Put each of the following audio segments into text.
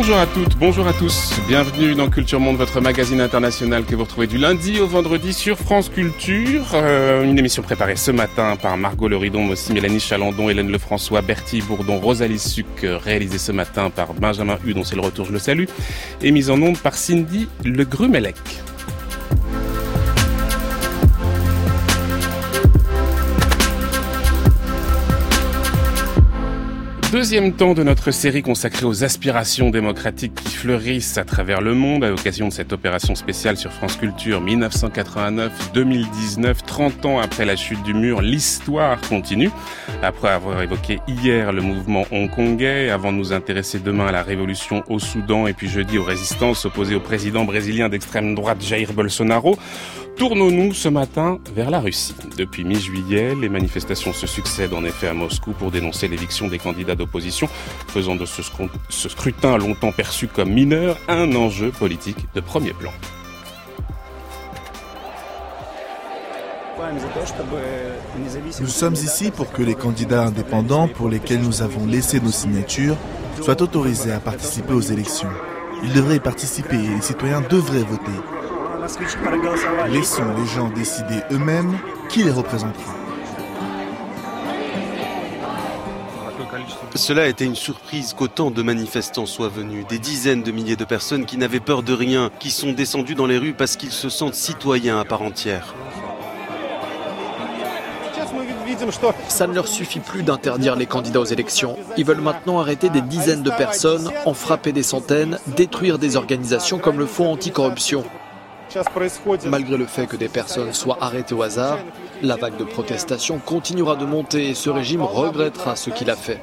Bonjour à toutes, bonjour à tous. Bienvenue dans Culture Monde, votre magazine international que vous retrouvez du lundi au vendredi sur France Culture. Une émission préparée ce matin par Margot Leridon, mais aussi Mélanie Chalandon, Hélène Lefrançois, Bertie Bourdon, Rosalie Suc, réalisée ce matin par Benjamin Hu, dont c'est le retour, je le salue, et mise en onde par Cindy Le Grumelec. Deuxième temps de notre série consacrée aux aspirations démocratiques qui fleurissent à travers le monde à l'occasion de cette opération spéciale sur France Culture 1989-2019, 30 ans après la chute du mur, l'histoire continue. Après avoir évoqué hier le mouvement hongkongais, avant de nous intéresser demain à la révolution au Soudan et puis jeudi aux résistances opposées au président brésilien d'extrême droite Jair Bolsonaro, tournons-nous ce matin vers la Russie. Depuis mi-juillet, les manifestations se succèdent en effet à Moscou pour dénoncer l'éviction des candidats d'opposition, faisant de ce scrutin longtemps perçu comme mineur un enjeu politique de premier plan. Nous sommes ici pour que les candidats indépendants pour lesquels nous avons laissé nos signatures soient autorisés à participer aux élections. Ils devraient y participer et les citoyens devraient voter. Laissons les gens décider eux-mêmes qui les représentera. Cela a été une surprise qu'autant de manifestants soient venus. Des dizaines de milliers de personnes qui n'avaient peur de rien, qui sont descendus dans les rues parce qu'ils se sentent citoyens à part entière. Ça ne leur suffit plus d'interdire les candidats aux élections. Ils veulent maintenant arrêter des dizaines de personnes, en frapper des centaines, détruire des organisations comme le Fonds anticorruption. Malgré le fait que des personnes soient arrêtées au hasard, la vague de protestation continuera de monter et ce régime regrettera ce qu'il a fait.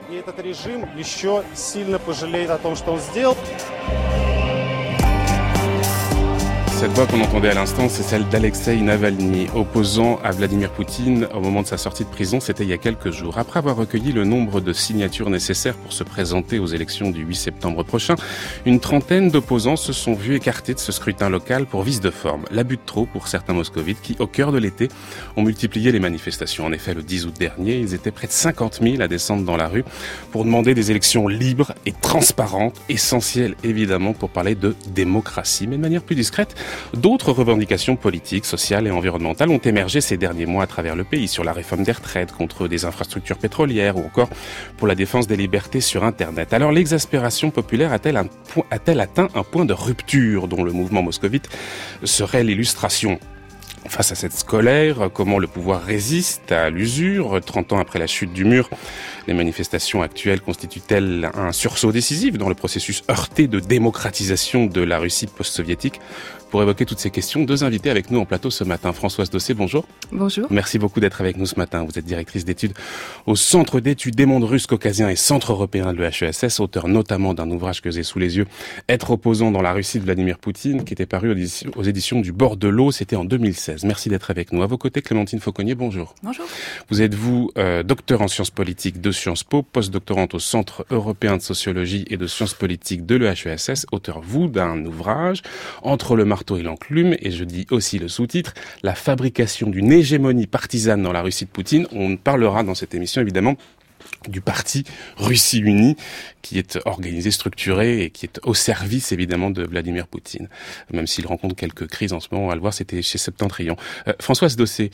Cette voix qu'on entendait à l'instant, c'est celle d'Alexeï Navalny, opposant à Vladimir Poutine au moment de sa sortie de prison, c'était il y a quelques jours. Après avoir recueilli le nombre de signatures nécessaires pour se présenter aux élections du 8 septembre prochain, une trentaine d'opposants se sont vus écartés de ce scrutin local pour vice de forme. L'abus de trop pour certains moscovites qui, au cœur de l'été, ont multiplié les manifestations. En effet, le 10 août dernier, ils étaient près de 50 000 à descendre dans la rue pour demander des élections libres et transparentes, essentielles évidemment pour parler de démocratie, mais de manière plus discrète. D'autres revendications politiques, sociales et environnementales ont émergé ces derniers mois à travers le pays, sur la réforme des retraites, contre des infrastructures pétrolières ou encore pour la défense des libertés sur Internet. Alors l'exaspération populaire a-t-elle atteint un point de rupture dont le mouvement moscovite serait l'illustration ? Face à cette colère, comment le pouvoir résiste à l'usure 30 ans après la chute du mur? Les manifestations actuelles constituent-elles un sursaut décisif dans le processus heurté de démocratisation de la Russie post-soviétique? Pour évoquer toutes ces questions, deux invités avec nous en plateau ce matin. Françoise Dossé, bonjour. Bonjour. Merci beaucoup d'être avec nous ce matin. Vous êtes directrice d'études au Centre d'études des mondes russes, caucasiens et Centre européen de l'EHESS, auteur notamment d'un ouvrage que j'ai sous les yeux, Être opposant dans la Russie de Vladimir Poutine, qui était paru aux éditions du Bord de l'eau, c'était en 2016. Merci d'être avec nous. À vos côtés, Clémentine Fauconnier, bonjour. Bonjour. Vous êtes, docteur en sciences politiques de Sciences Po, postdoctorante au Centre européen de sociologie et de sciences politiques de l'EHESS, auteur, vous, d'un ouvrage, Entre le marteau et l'enclume, et je dis aussi le sous-titre, La fabrication d'une hégémonie partisane dans la Russie de Poutine. On parlera dans cette émission, évidemment, du parti Russie Unie, qui est organisé, structuré et qui est au service, évidemment, de Vladimir Poutine. Même s'il rencontre quelques crises en ce moment, on va le voir, c'était chez Septentrion. Françoise Dossé,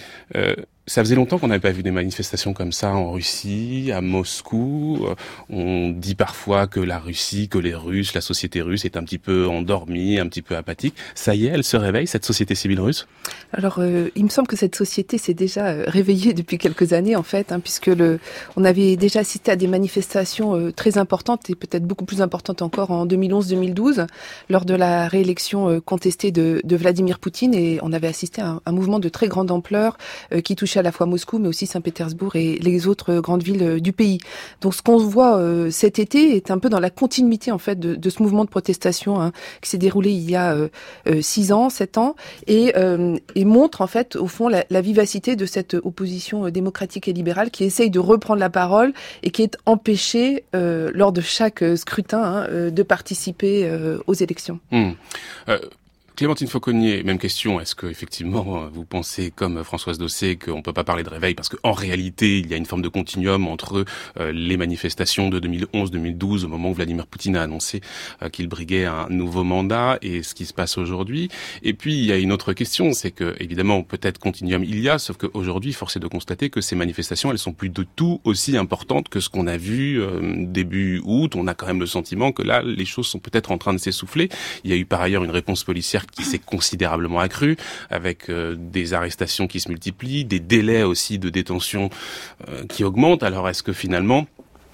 ça faisait longtemps qu'on n'avait pas vu des manifestations comme ça en Russie, à Moscou. On dit parfois que la Russie, que les Russes, la société russe est un petit peu endormie, un petit peu apathique. Ça y est, elle se réveille, cette société civile russe? Alors, il me semble que cette société s'est déjà réveillée depuis quelques années, en fait, puisque on avait déjà assisté à des manifestations très importantes et peut-être beaucoup plus importantes encore en 2011-2012, lors de la réélection contestée de Vladimir Poutine, et on avait assisté à un mouvement de très grande ampleur qui touchait à la fois Moscou, mais aussi Saint-Pétersbourg et les autres grandes villes du pays. Donc, ce qu'on voit cet été est un peu dans la continuité, en fait, de ce mouvement de protestation qui s'est déroulé il y a 7 ans, et montre, en fait, au fond, la vivacité de cette opposition démocratique et libérale qui essaye de reprendre la parole et qui est empêchée, lors de chaque scrutin, de participer aux élections. Clémentine Fauconnier, même question. Est-ce que effectivement vous pensez comme Françoise Dossé qu'on peut pas parler de réveil parce qu'en réalité il y a une forme de continuum entre les manifestations de 2011-2012 au moment où Vladimir Poutine a annoncé qu'il briguait un nouveau mandat et ce qui se passe aujourd'hui. Et puis il y a une autre question, c'est que évidemment peut-être continuum il y a, sauf qu'aujourd'hui force est de constater que ces manifestations elles sont plus de tout aussi importantes que ce qu'on a vu début août. On a quand même le sentiment que là les choses sont peut-être en train de s'essouffler. Il y a eu par ailleurs une réponse policière qui s'est considérablement accrue, avec des arrestations qui se multiplient, des délais aussi de détention qui augmentent. Alors est-ce que finalement,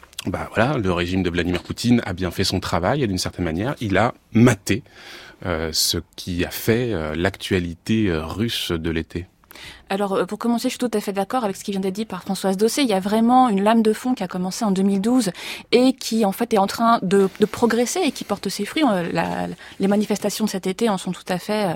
le régime de Vladimir Poutine a bien fait son travail et d'une certaine manière, il a maté ce qui a fait l'actualité russe de l'été? Alors, pour commencer, je suis tout à fait d'accord avec ce qui vient d'être dit par Françoise Dossé. Il y a vraiment une lame de fond qui a commencé en 2012 et qui, en fait, est en train de progresser et qui porte ses fruits. Les manifestations de cet été en sont tout à fait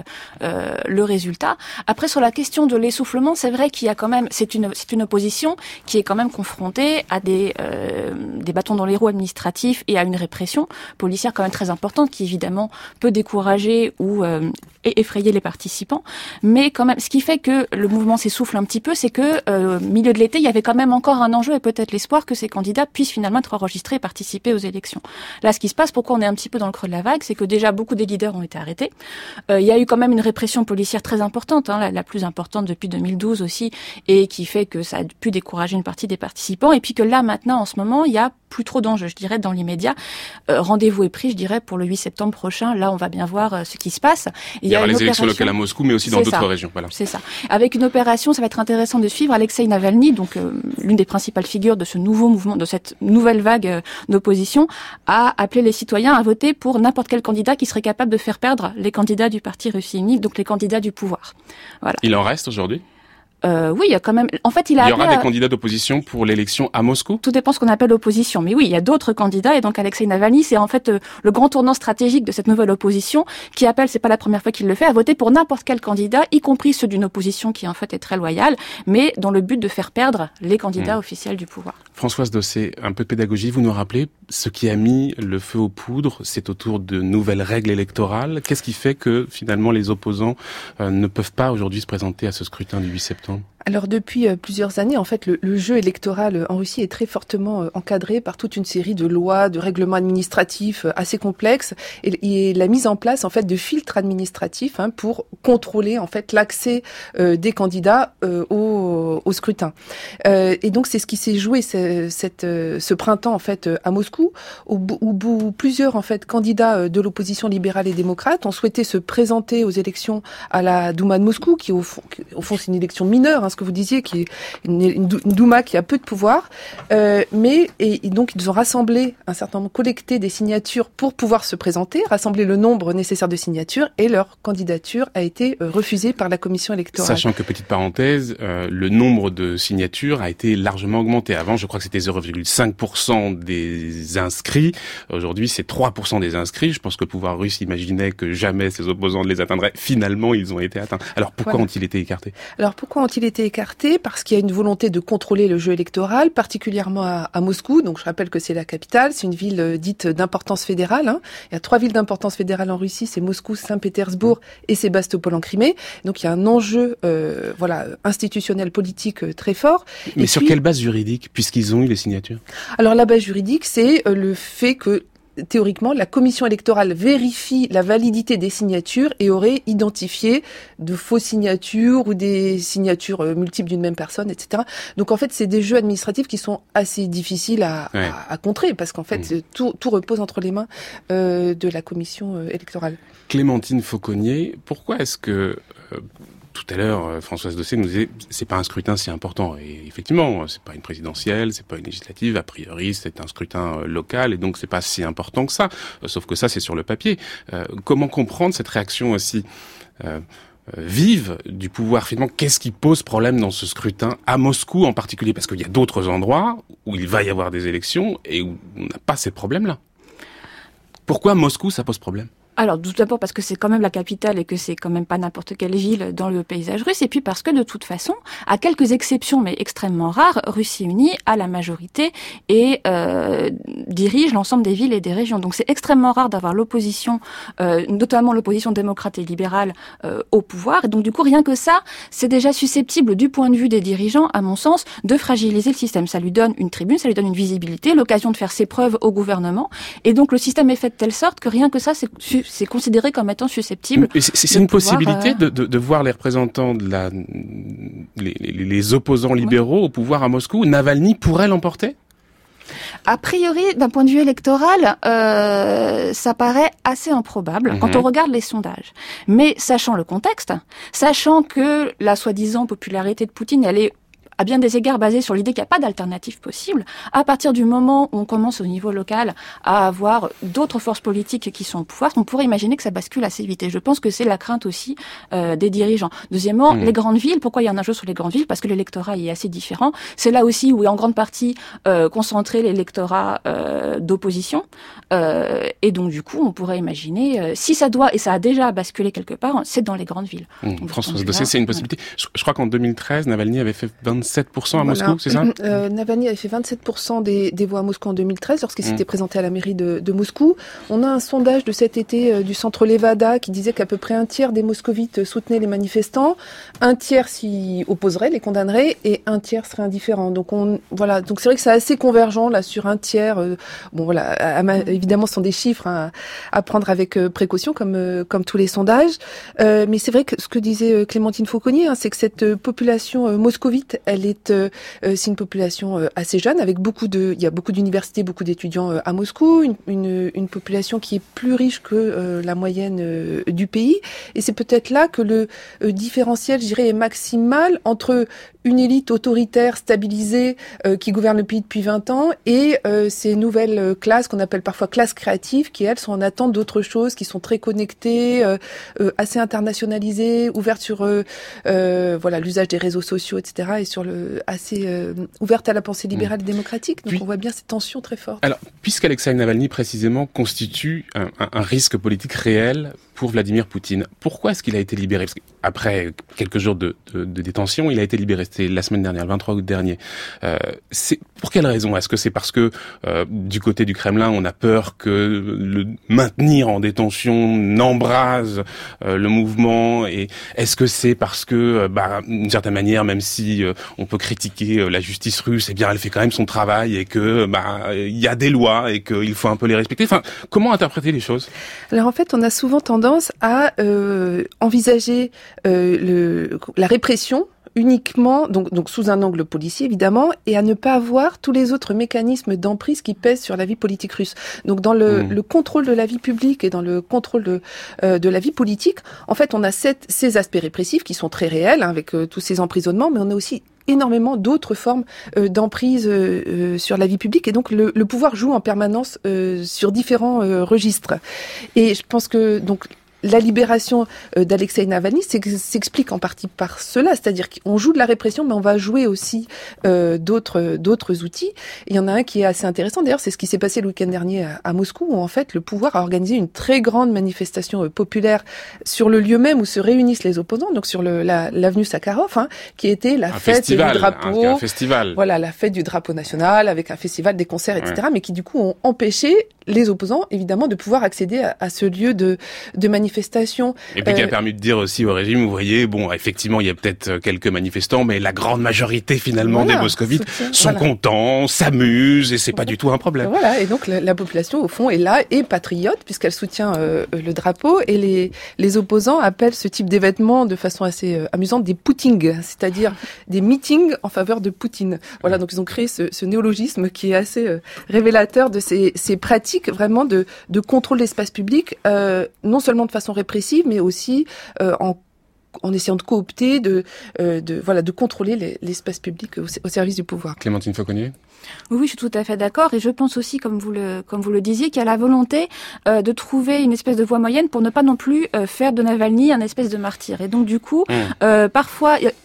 le résultat. Après, sur la question de l'essoufflement, c'est vrai qu'il y a quand même, c'est une opposition qui est quand même confrontée à des bâtons dans les roues administratifs et à une répression policière quand même très importante qui, évidemment, peut décourager ou effrayer les participants. Mais quand même, ce qui fait que le mouvement s'essouffle un petit peu, c'est que milieu de l'été, il y avait quand même encore un enjeu et peut-être l'espoir que ces candidats puissent finalement être enregistrés et participer aux élections. Là, ce qui se passe, pourquoi on est un petit peu dans le creux de la vague, c'est que déjà beaucoup des leaders ont été arrêtés. Il y a eu quand même une répression policière très importante, la plus importante depuis 2012 aussi, et qui fait que ça a pu décourager une partie des participants. Et puis que là, maintenant, en ce moment, il y a plus trop d'enjeux, je dirais, dans l'immédiat. Rendez-vous est pris, je dirais, pour le 8 septembre prochain. Là, on va bien voir ce qui se passe. Il y aura les élections locales à Moscou, mais aussi dans d'autres régions. Voilà. C'est ça. Avec une opération, ça va être intéressant de suivre. Alexeï Navalny, donc l'une des principales figures de ce nouveau mouvement, de cette nouvelle vague d'opposition, a appelé les citoyens à voter pour n'importe quel candidat qui serait capable de faire perdre les candidats du parti Russie unique, donc les candidats du pouvoir. Voilà. Il en reste aujourd'hui ? Oui, il y a quand même. En fait, il y aura des candidats d'opposition pour l'élection à Moscou. Tout dépend ce qu'on appelle opposition, mais oui, il y a d'autres candidats et donc Alexeï Navalny, c'est en fait le grand tournant stratégique de cette nouvelle opposition qui appelle, c'est pas la première fois qu'il le fait, à voter pour n'importe quel candidat, y compris ceux d'une opposition qui en fait est très loyale, mais dans le but de faire perdre les candidats officiels du pouvoir. Françoise Dossé, un peu de pédagogie, vous nous rappelez ce qui a mis le feu aux poudres, c'est autour de nouvelles règles électorales. Qu'est-ce qui fait que finalement les opposants ne peuvent pas aujourd'hui se présenter à ce scrutin du 8 septembre ? Alors depuis plusieurs années, en fait, le jeu électoral en Russie est très fortement encadré par toute une série de lois, de règlements administratifs assez complexes et la mise en place en fait de filtres administratifs pour contrôler en fait l'accès des candidats au scrutin. Et donc c'est ce qui s'est joué ce printemps en fait à Moscou, où plusieurs en fait candidats de l'opposition libérale et démocrate ont souhaité se présenter aux élections à la Douma de Moscou, qui au fond c'est une élection mineure. Ce que vous disiez, qui est une Douma qui a peu de pouvoir, et donc ils ont rassemblé un certain nombre, collecté des signatures pour pouvoir se présenter, rassembler le nombre nécessaire de signatures, et leur candidature a été refusée par la commission électorale. Sachant que, petite parenthèse, le nombre de signatures a été largement augmenté. Avant, je crois que c'était 0,5% des inscrits. Aujourd'hui, c'est 3% des inscrits. Je pense que le pouvoir russe imaginait que jamais ses opposants ne les atteindraient. Finalement, ils ont été atteints. Alors, pourquoi ont-ils été écartés ? Écarté parce qu'il y a une volonté de contrôler le jeu électoral, particulièrement à Moscou. Donc je rappelle que c'est la capitale, c'est une ville dite d'importance fédérale. Il y a 3 villes d'importance fédérale en Russie, c'est Moscou, Saint-Pétersbourg et Sébastopol en Crimée. Donc il y a un enjeu institutionnel, politique très fort. Mais sur quelle base juridique, puisqu'ils ont eu les signatures ? Alors la base juridique, c'est le fait que théoriquement, la commission électorale vérifie la validité des signatures et aurait identifié de fausses signatures ou des signatures multiples d'une même personne, etc. Donc en fait, c'est des jeux administratifs qui sont assez difficiles à contrer parce qu'en fait, tout repose entre les mains de la commission électorale. Clémentine Fauconnier, pourquoi est-ce que... Tout à l'heure, Françoise Dossé nous disait c'est pas un scrutin si important. Et effectivement, c'est pas une présidentielle, c'est pas une législative. A priori, c'est un scrutin local et donc c'est pas si important que ça. Sauf que ça, c'est sur le papier. Comment comprendre cette réaction aussi vive du pouvoir finalement? Qu'est-ce qui pose problème dans ce scrutin à Moscou en particulier? Parce qu'il y a d'autres endroits où il va y avoir des élections et où on n'a pas ces problèmes-là. Pourquoi Moscou, ça pose problème? Alors, tout d'abord parce que c'est quand même la capitale et que c'est quand même pas n'importe quelle ville dans le paysage russe, et puis parce que de toute façon, à quelques exceptions mais extrêmement rares, Russie unie a la majorité et dirige l'ensemble des villes et des régions. Donc c'est extrêmement rare d'avoir l'opposition, notamment l'opposition démocrate et libérale au pouvoir. Et donc du coup, rien que ça, c'est déjà susceptible du point de vue des dirigeants, à mon sens, de fragiliser le système. Ça lui donne une tribune, ça lui donne une visibilité, l'occasion de faire ses preuves au gouvernement. Et donc le système est fait de telle sorte que rien que ça, c'est considéré comme étant susceptible. C'est une possibilité de voir les représentants de les opposants libéraux au pouvoir à Moscou. Navalny pourrait l'emporter ? A priori, d'un point de vue électoral, ça paraît assez improbable quand on regarde les sondages. Mais sachant le contexte, sachant que la soi-disant popularité de Poutine, elle est à bien des égards basé sur l'idée qu'il n'y a pas d'alternative possible, à partir du moment où on commence au niveau local à avoir d'autres forces politiques qui sont au pouvoir, on pourrait imaginer que ça bascule assez vite. Et je pense que c'est la crainte aussi des dirigeants. Deuxièmement, les grandes villes, pourquoi il y a un enjeu sur les grandes villes ? Parce que l'électorat est assez différent. C'est là aussi où est en grande partie concentré l'électorat d'opposition. Et donc du coup, on pourrait imaginer, si ça doit, et ça a déjà basculé quelque part, c'est dans les grandes villes. Françoise Dossé, c'est une possibilité. Je crois qu'en 2013, Navalny avait fait 27% à Moscou, c'est ça ? Navalny avait fait 27% des voix à Moscou en 2013 lorsqu'il s'était présenté à la mairie de Moscou. On a un sondage de cet été du centre Levada qui disait qu'à peu près un tiers des moscovites soutenaient les manifestants, un tiers s'y opposerait, les condamnerait, et un tiers serait indifférent. Donc donc c'est vrai que c'est assez convergent là sur un tiers. Évidemment, ce sont des chiffres à prendre avec précaution comme tous les sondages. Mais c'est vrai que ce que disait Clémentine Fauconnier, c'est que cette population moscovite, c'est une population assez jeune, avec il y a beaucoup d'universités, beaucoup d'étudiants à Moscou, une population qui est plus riche que la moyenne du pays. Et c'est peut-être là que le différentiel, je dirais, est maximal entre une élite autoritaire stabilisée qui gouverne le pays depuis 20 ans et ces nouvelles classes qu'on appelle parfois classes créatives qui, elles, sont en attente d'autres choses, qui sont très connectées, assez internationalisées, ouvertes sur l'usage des réseaux sociaux, etc. et sur assez ouverte à la pensée libérale et démocratique. Donc on voit bien ces tensions très fortes. Alors, puisqu'Alexeï Navalny, précisément, constitue un risque politique réel pour Vladimir Poutine, pourquoi est-ce qu'il a été libéré ? Parce qu'après quelques jours de détention, il a été libéré. C'était la semaine dernière, le 23 août dernier. C'est pour quelle raison ? Est-ce que c'est parce que du côté du Kremlin, on a peur que le maintenir en détention n'embrase le mouvement ? Et est-ce que c'est parce que, d'une certaine manière, même si on peut critiquer la justice russe, eh bien, elle fait quand même son travail et que il y a des lois et qu'il faut un peu les respecter. Enfin, comment interpréter les choses ? Alors en fait, on a souvent tendance à envisager la répression uniquement, donc sous un angle policier évidemment, et à ne pas voir tous les autres mécanismes d'emprise qui pèsent sur la vie politique russe. Donc dans le contrôle de la vie publique et dans le contrôle de la vie politique, en fait on a ces aspects répressifs qui sont très réels, avec tous ces emprisonnements, mais on a aussi énormément d'autres formes d'emprise sur la vie publique, et donc le pouvoir joue en permanence sur différents registres. Et je pense que donc la libération d'Alexeï Navalny s'explique en partie par cela, c'est-à-dire qu'on joue de la répression, mais on va jouer aussi d'autres outils. Et il y en a un qui est assez intéressant, d'ailleurs, c'est ce qui s'est passé le week-end dernier à Moscou, où en fait le pouvoir a organisé une très grande manifestation populaire sur le lieu même où se réunissent les opposants, donc sur l'avenue Sakharov, qui était la fête du drapeau, un festival. Voilà, la fête du drapeau national avec un festival, des concerts, etc., mais qui du coup ont empêché les opposants, évidemment, de pouvoir accéder à ce lieu de manifestation. Et puis qui a permis de dire aussi au régime, vous voyez, bon, effectivement, il y a peut-être quelques manifestants, mais la grande majorité, finalement, des moscovites sont contents, s'amusent, et c'est pas du tout un problème. Voilà, et donc la population, au fond, est là, et patriote, puisqu'elle soutient le drapeau, et les opposants appellent ce type d'événement de façon assez amusante des poutings, c'est-à-dire des meetings en faveur de Poutine. Voilà, donc ils ont créé ce néologisme qui est assez révélateur de ces pratiques vraiment de contrôle de l'espace public, non seulement de façon répressive, mais aussi en essayant de coopter, de contrôler l'espace public au service du pouvoir. Clémentine Fauconnier ? Oui, je suis tout à fait d'accord, et je pense aussi, comme vous le disiez, qu'il y a la volonté de trouver une espèce de voie moyenne pour ne pas non plus faire de Navalny un espèce de martyr. Et donc du coup, parfois,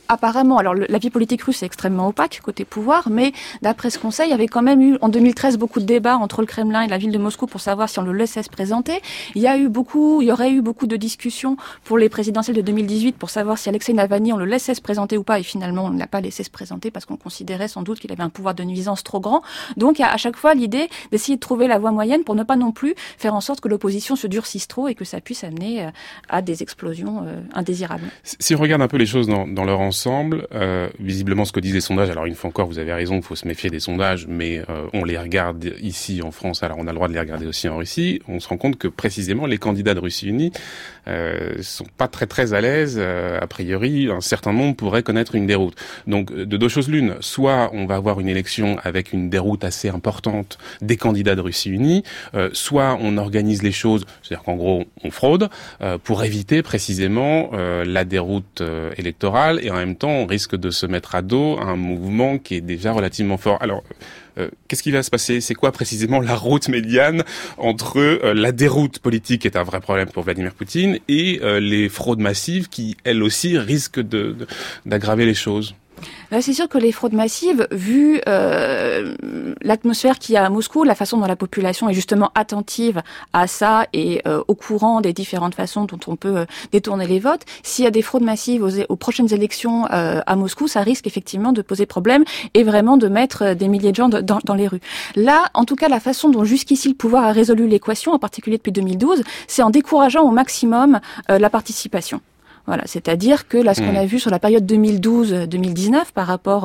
apparemment, alors la vie politique russe est extrêmement opaque côté pouvoir, mais d'après ce qu'on sait, il y avait quand même eu en 2013 beaucoup de débats entre le Kremlin et la ville de Moscou pour savoir si on le laissait se présenter. Il y aurait eu beaucoup de discussions pour les présidentielles de 2018 pour savoir si Alexei Navalny, on le laissait se présenter ou pas, et finalement on ne l'a pas laissé se présenter parce qu'on considérait sans doute qu'il avait un pouvoir de nuisance trop grand. Donc il y a à chaque fois l'idée d'essayer de trouver la voie moyenne pour ne pas non plus faire en sorte que l'opposition se durcisse trop et que ça puisse amener à des explosions indésirables. Si on regarde un peu les choses dans leur ensemble, visiblement ce que disent les sondages, alors une fois encore vous avez raison, il faut se méfier des sondages, mais on les regarde ici en France, alors on a le droit de les regarder aussi en Russie, on se rend compte que précisément les candidats de Russie Unie sont pas très à l'aise, a priori un certain nombre pourrait connaître une déroute. Donc de deux choses l'une, soit on va avoir une élection avec une déroute assez importante des candidats de Russie Unie, soit on organise les choses, c'est-à-dire qu'en gros on fraude, pour éviter précisément la déroute électorale, et en même temps on risque de se mettre à dos un mouvement qui est déjà relativement fort. Alors qu'est-ce qui va se passer ? C'est quoi précisément la route médiane entre la déroute politique, qui est un vrai problème pour Vladimir Poutine, et les fraudes massives qui, elles aussi, risquent d'aggraver les choses ? Là, c'est sûr que les fraudes massives, vu l'atmosphère qu'il y a à Moscou, la façon dont la population est justement attentive à ça et au courant des différentes façons dont on peut détourner les votes, s'il y a des fraudes massives aux prochaines élections à Moscou, ça risque effectivement de poser problème et vraiment de mettre des milliers de gens dans les rues. Là, en tout cas, la façon dont jusqu'ici le pouvoir a résolu l'équation, en particulier depuis 2012, c'est en décourageant au maximum la participation. Voilà, c'est-à-dire que là, ce qu'on a vu sur la période 2012-2019 par rapport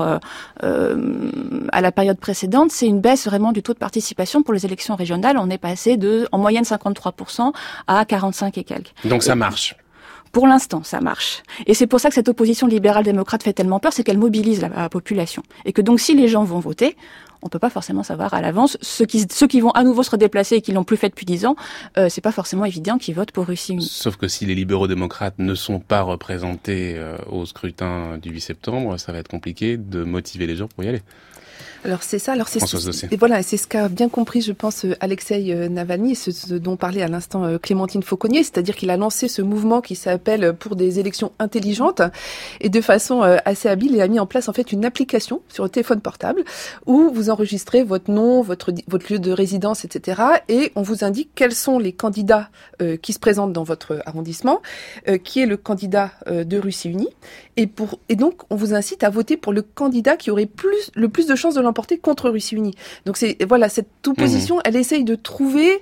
à la période précédente, c'est une baisse vraiment du taux de participation pour les élections régionales. On est passé en moyenne 53% à 45 et quelques. Donc ça marche. Pour l'instant, ça marche. Et c'est pour ça que cette opposition libérale-démocrate fait tellement peur, c'est qu'elle mobilise la population. Et que donc, si les gens vont voter, on peut pas forcément savoir à l'avance. Ceux qui vont à nouveau se redéplacer et qui l'ont plus fait depuis 10 ans, c'est pas forcément évident qu'ils votent pour Russie Unie. Sauf que si les libéraux-démocrates ne sont pas représentés au scrutin du 8 septembre, ça va être compliqué de motiver les gens pour y aller. Alors c'est ça, Françoise Dossé. Et voilà, c'est ce qu'a bien compris, je pense, Alexei Navalny, ce dont parlait à l'instant Clémentine Fauconnier, c'est-à-dire qu'il a lancé ce mouvement qui s'appelle pour des élections intelligentes, et de façon assez habile, il a mis en place en fait une application sur le téléphone portable où vous enregistrez votre nom, votre lieu de résidence, etc. et on vous indique quels sont les candidats qui se présentent dans votre arrondissement, qui est le candidat de Russie Unie, et donc on vous incite à voter pour le candidat qui aurait le plus de chances de l'emporter contre Russie Unie. Donc cette opposition, elle essaye de trouver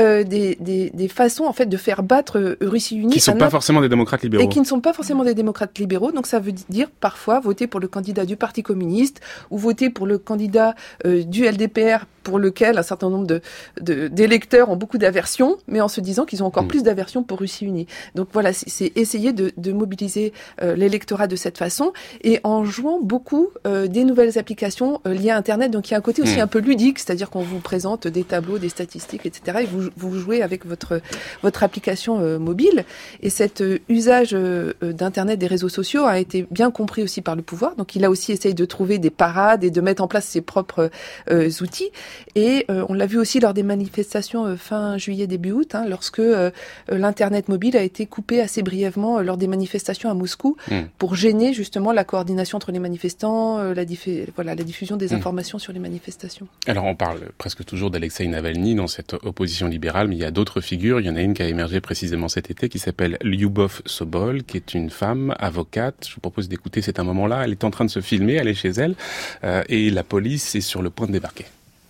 des façons en fait de faire battre Russie Unie, qui sont pas forcément des démocrates libéraux. Et qui ne sont pas forcément des démocrates libéraux. Donc ça veut dire parfois voter pour le candidat du Parti communiste ou voter pour le candidat du LDPR, pour lequel un certain nombre d'électeurs ont beaucoup d'aversion, mais en se disant qu'ils ont encore plus d'aversion pour Russie Unie. Donc voilà, c'est essayer de mobiliser l'électorat de cette façon, et en jouant beaucoup des nouvelles applications liées à Internet. Donc il y a un côté aussi un peu ludique, c'est-à-dire qu'on vous présente des tableaux, des statistiques, etc. et vous jouez avec votre application mobile. Et cet usage d'Internet, des réseaux sociaux a été bien compris aussi par le pouvoir. Donc il a aussi essayé de trouver des parades et de mettre en place ses propres outils. Et on l'a vu aussi lors des manifestations fin juillet, début août, lorsque l'Internet mobile a été coupé assez brièvement lors des manifestations à Moscou pour gêner justement la coordination entre les manifestants, la diffusion des informations sur les manifestations. Alors on parle presque toujours d'Alexei Navalny dans cette opposition libérale, mais il y a d'autres figures. Il y en a une qui a émergé précisément cet été qui s'appelle Lyubov Sobol, qui est une femme avocate. Je vous propose d'écouter, c'est un moment-là, elle est en train de se filmer, elle est chez elle, et la police est sur le point de débarquer.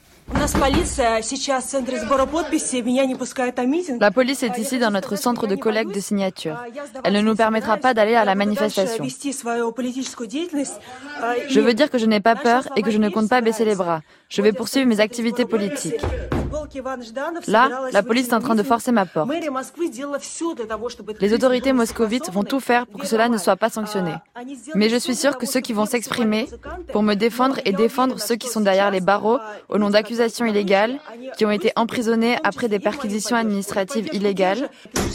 La police est ici dans notre centre de collecte de signatures. Elle ne nous permettra pas d'aller à la manifestation. Je veux dire que je n'ai pas peur et que je ne compte pas baisser les bras. Je vais poursuivre mes activités politiques. Là, la police est en train de forcer ma porte. Les autorités moscovites vont tout faire pour que cela ne soit pas sanctionné. Mais je suis sûre que ceux qui vont s'exprimer pour me défendre et défendre ceux qui sont derrière les barreaux au nom d'accusations illégales, qui ont été emprisonnés après des perquisitions administratives illégales.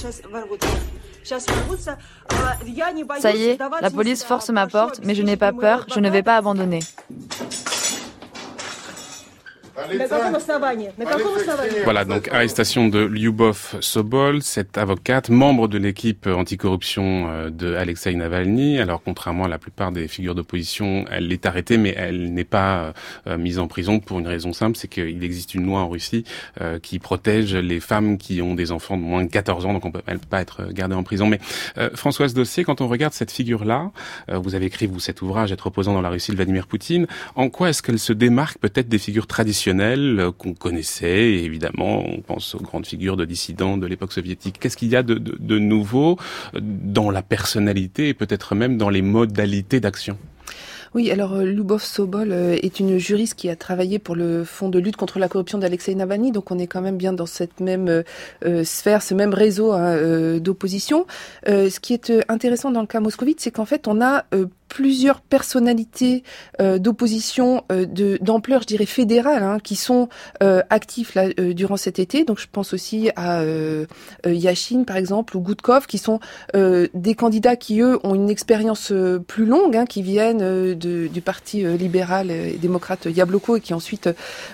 Ça y est, la police force ma porte, mais je n'ai pas peur, je ne vais pas abandonner. Voilà, donc arrestation de Lyubov Sobol, cette avocate, membre de l'équipe anticorruption de Alexeï Navalny. Alors, contrairement à la plupart des figures d'opposition, elle est arrêtée, mais elle n'est pas mise en prison pour une raison simple, c'est qu'il existe une loi en Russie qui protège les femmes qui ont des enfants de moins de 14 ans, donc elle peut pas être gardée en prison. Mais Françoise Dossier, quand on regarde cette figure-là, vous avez écrit, vous, cet ouvrage, Être opposant dans la Russie de Vladimir Poutine, en quoi est-ce qu'elle se démarque peut-être des figures traditionnelles qu'on connaissait, et évidemment, on pense aux grandes figures de dissidents de l'époque soviétique. Qu'est-ce qu'il y a de nouveau dans la personnalité et peut-être même dans les modalités d'action ? Oui, alors Lyubov Sobol est une juriste qui a travaillé pour le Fonds de lutte contre la corruption d'Alexeï Navalny, donc on est quand même bien dans cette même sphère, ce même réseau d'opposition. Ce qui est intéressant dans le cas moscovite, c'est qu'en fait on a plusieurs personnalités d'opposition d'ampleur, je dirais, fédérale, qui sont actifs là durant cet été. Donc je pense aussi à Yashin, par exemple, ou Gudkov, qui sont des candidats qui, eux, ont une expérience plus longue, qui viennent du parti libéral et démocrate Yabloko, et qui ensuite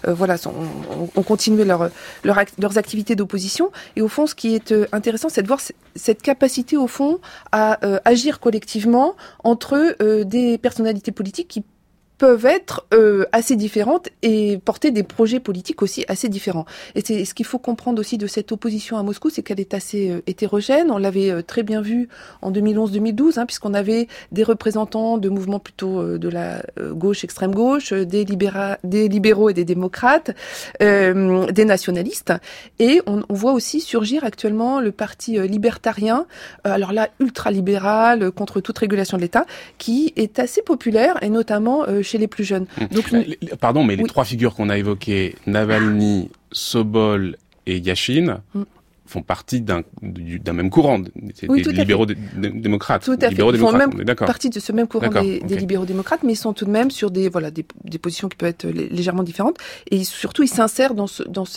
ont continué leurs activités d'opposition. Et au fond, ce qui est intéressant, c'est de voir cette capacité, au fond, à agir collectivement entre des personnalités politiques qui peuvent être assez différentes et porter des projets politiques aussi assez différents. Et c'est ce qu'il faut comprendre aussi de cette opposition à Moscou, c'est qu'elle est assez hétérogène. On l'avait très bien vu en 2011-2012, puisqu'on avait des représentants de mouvements plutôt de la gauche, extrême gauche, des libéraux et des démocrates, des nationalistes. Et on voit aussi surgir actuellement le parti libertarien, alors là ultra-libéral, contre toute régulation de l'État, qui est assez populaire, et notamment chez les plus jeunes. Donc, pardon, mais les trois figures qu'on a évoquées, Navalny, Sobol et Yashin, font partie d'un même courant, des libéraux démocrates. Tout à fait. Ils font même partie de ce même courant des libéraux démocrates, mais ils sont tout de même sur des positions qui peuvent être légèrement différentes. Et surtout, ils s'insèrent dans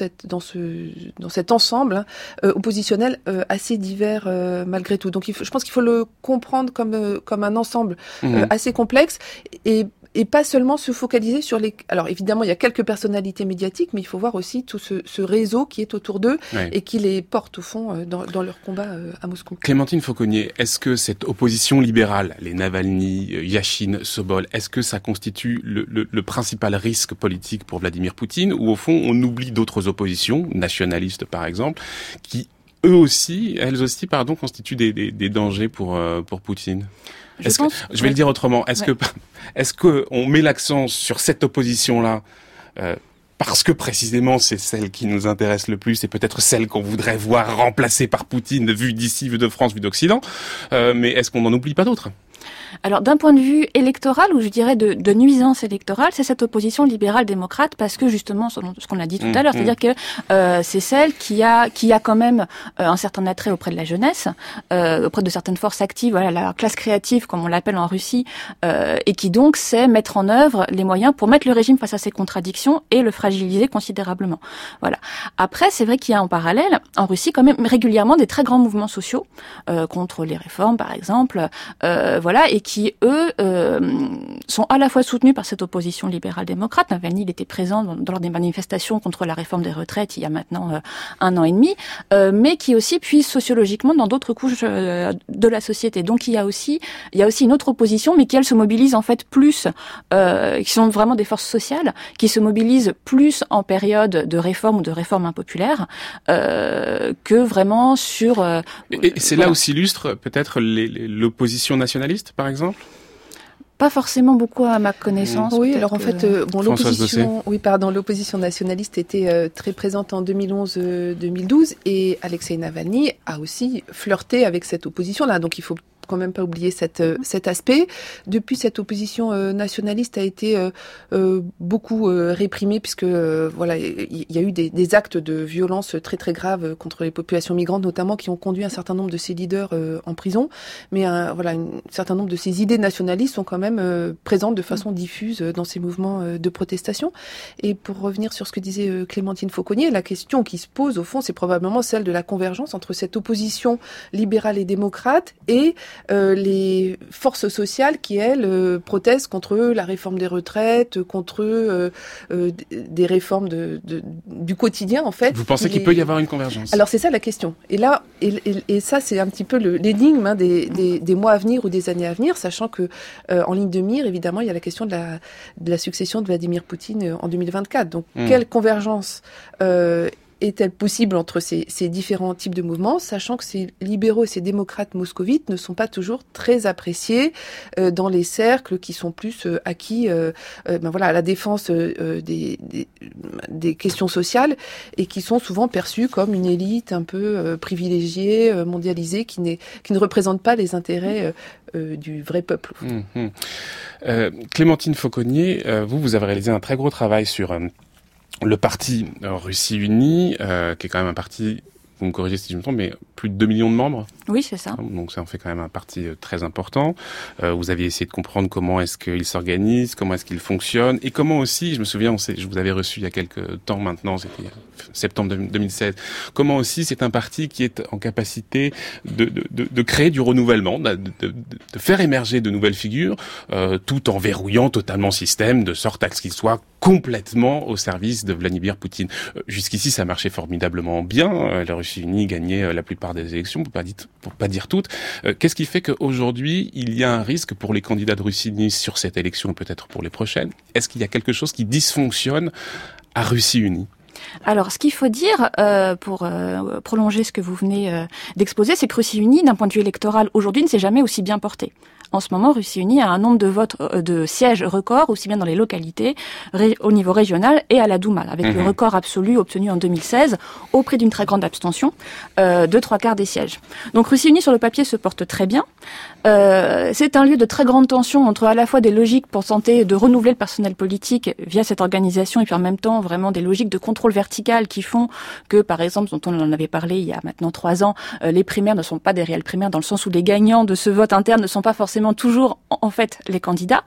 cet ensemble oppositionnel assez divers malgré tout. Donc, je pense qu'il faut le comprendre comme un ensemble assez complexe et pas seulement se focaliser sur les... Alors évidemment, il y a quelques personnalités médiatiques, mais il faut voir aussi tout ce réseau qui est autour d'eux et qui les porte au fond dans leur combat à Moscou. Clémentine Fauconnier, est-ce que cette opposition libérale, les Navalny, Yashin, Sobol, est-ce que ça constitue le principal risque politique pour Vladimir Poutine, ou au fond on oublie d'autres oppositions, nationalistes par exemple, qui elles aussi, constituent des dangers pour Poutine? Je vais le dire autrement. Est-ce que on met l'accent sur cette opposition-là parce que précisément c'est celle qui nous intéresse le plus et peut-être celle qu'on voudrait voir remplacée par Poutine, vue d'ici, vue de France, vue d'Occident, mais est-ce qu'on n'en oublie pas d'autres ? Alors, d'un point de vue électoral, ou je dirais de nuisance électorale, c'est cette opposition libérale-démocrate, parce que justement, ce qu'on a dit tout à l'heure, c'est-à-dire que c'est celle qui a quand même un certain attrait auprès de la jeunesse, auprès de certaines forces actives, voilà, la classe créative, comme on l'appelle en Russie, et qui donc sait mettre en œuvre les moyens pour mettre le régime face à ses contradictions et le fragiliser considérablement. Voilà. Après, c'est vrai qu'il y a en parallèle, en Russie, quand même régulièrement des très grands mouvements sociaux contre les réformes, par exemple, et qui, eux, sont à la fois soutenus par cette opposition libérale-démocrate. Navalny, il était présent lors des manifestations contre la réforme des retraites il y a maintenant 1 an et demi, mais qui aussi puise sociologiquement dans d'autres couches de la société. Donc il y a aussi une autre opposition, mais qui, elle, se mobilise en fait plus, qui sont vraiment des forces sociales, qui se mobilisent plus en période de réforme ou de réforme impopulaire, que vraiment sur... et c'est là où s'illustre peut-être l'opposition nationaliste, par exemple ? Pas forcément beaucoup à ma connaissance. Oui, alors en fait, l'opposition nationaliste était très présente en 2011-2012 et Alexeï Navalny a aussi flirté avec cette opposition-là. Donc il faut quand même pas oublier cet aspect. Depuis, cette opposition nationaliste a été beaucoup réprimée, puisque il y a eu des actes de violence très très graves contre les populations migrantes, notamment, qui ont conduit un certain nombre de ces leaders en prison. Mais un certain nombre de ces idées nationalistes sont quand même présentes de façon diffuse dans ces mouvements de protestation. Et pour revenir sur ce que disait Clémentine Fauconnier, la question qui se pose au fond, c'est probablement celle de la convergence entre cette opposition libérale et démocrate et les forces sociales qui, elles, protestent contre la réforme des retraites, contre des réformes du quotidien, en fait. Vous pensez qu'il peut y avoir une convergence? Alors, c'est ça la question. Et là, et ça, c'est un petit peu l'énigme des mois à venir ou des années à venir, sachant que en ligne de mire, évidemment, il y a la question de la succession de Vladimir Poutine en 2024. Donc, quelle convergence est-elle possible entre ces différents types de mouvements, sachant que ces libéraux et ces démocrates moscovites ne sont pas toujours très appréciés dans les cercles qui sont plus acquis à la défense des questions sociales et qui sont souvent perçus comme une élite un peu privilégiée, mondialisée, qui ne représente pas les intérêts du vrai peuple. Clémentine Fauconnier, vous avez réalisé un très gros travail sur le parti Russie Unie, qui est quand même un parti, vous me corrigez si je me trompe, mais plus de 2 millions de membres. Oui, c'est ça. Donc ça en fait quand même un parti très important. Vous aviez essayé de comprendre comment est-ce qu'il s'organise, comment est-ce qu'il fonctionne, et comment aussi, je me souviens, je vous avais reçu il y a quelques temps maintenant, c'était septembre 2016, comment aussi c'est un parti qui est en capacité de créer du renouvellement, de faire émerger de nouvelles figures, tout en verrouillant totalement le système, de sorte à ce qu'il soit complètement au service de Vladimir Poutine. Jusqu'ici, ça marchait formidablement bien. La Russie Unie gagnait la plupart des élections, pour pas dire toutes. Qu'est-ce qui fait qu'aujourd'hui, il y a un risque pour les candidats de Russie Unie sur cette élection et peut-être pour les prochaines? Est-ce qu'il y a quelque chose qui dysfonctionne à Russie Unie? Alors, ce qu'il faut dire, pour prolonger ce que vous venez d'exposer, c'est que Russie Unie, d'un point de vue électoral, aujourd'hui, ne s'est jamais aussi bien portée. En ce moment, Russie Unie a un nombre de votes, de sièges record, aussi bien dans les localités, au niveau régional et à la Douma, avec le record absolu obtenu en 2016, au prix d'une très grande abstention, de 3/4 des sièges. Donc Russie Unie, sur le papier, se porte très bien. C'est un lieu de très grande tension entre à la fois des logiques pour tenter de renouveler le personnel politique via cette organisation et puis en même temps vraiment des logiques de contrôle vertical qui font que, par exemple, dont on en avait parlé il y a maintenant 3 ans, les primaires ne sont pas des réelles primaires dans le sens où les gagnants de ce vote interne ne sont pas forcément toujours en fait les candidats,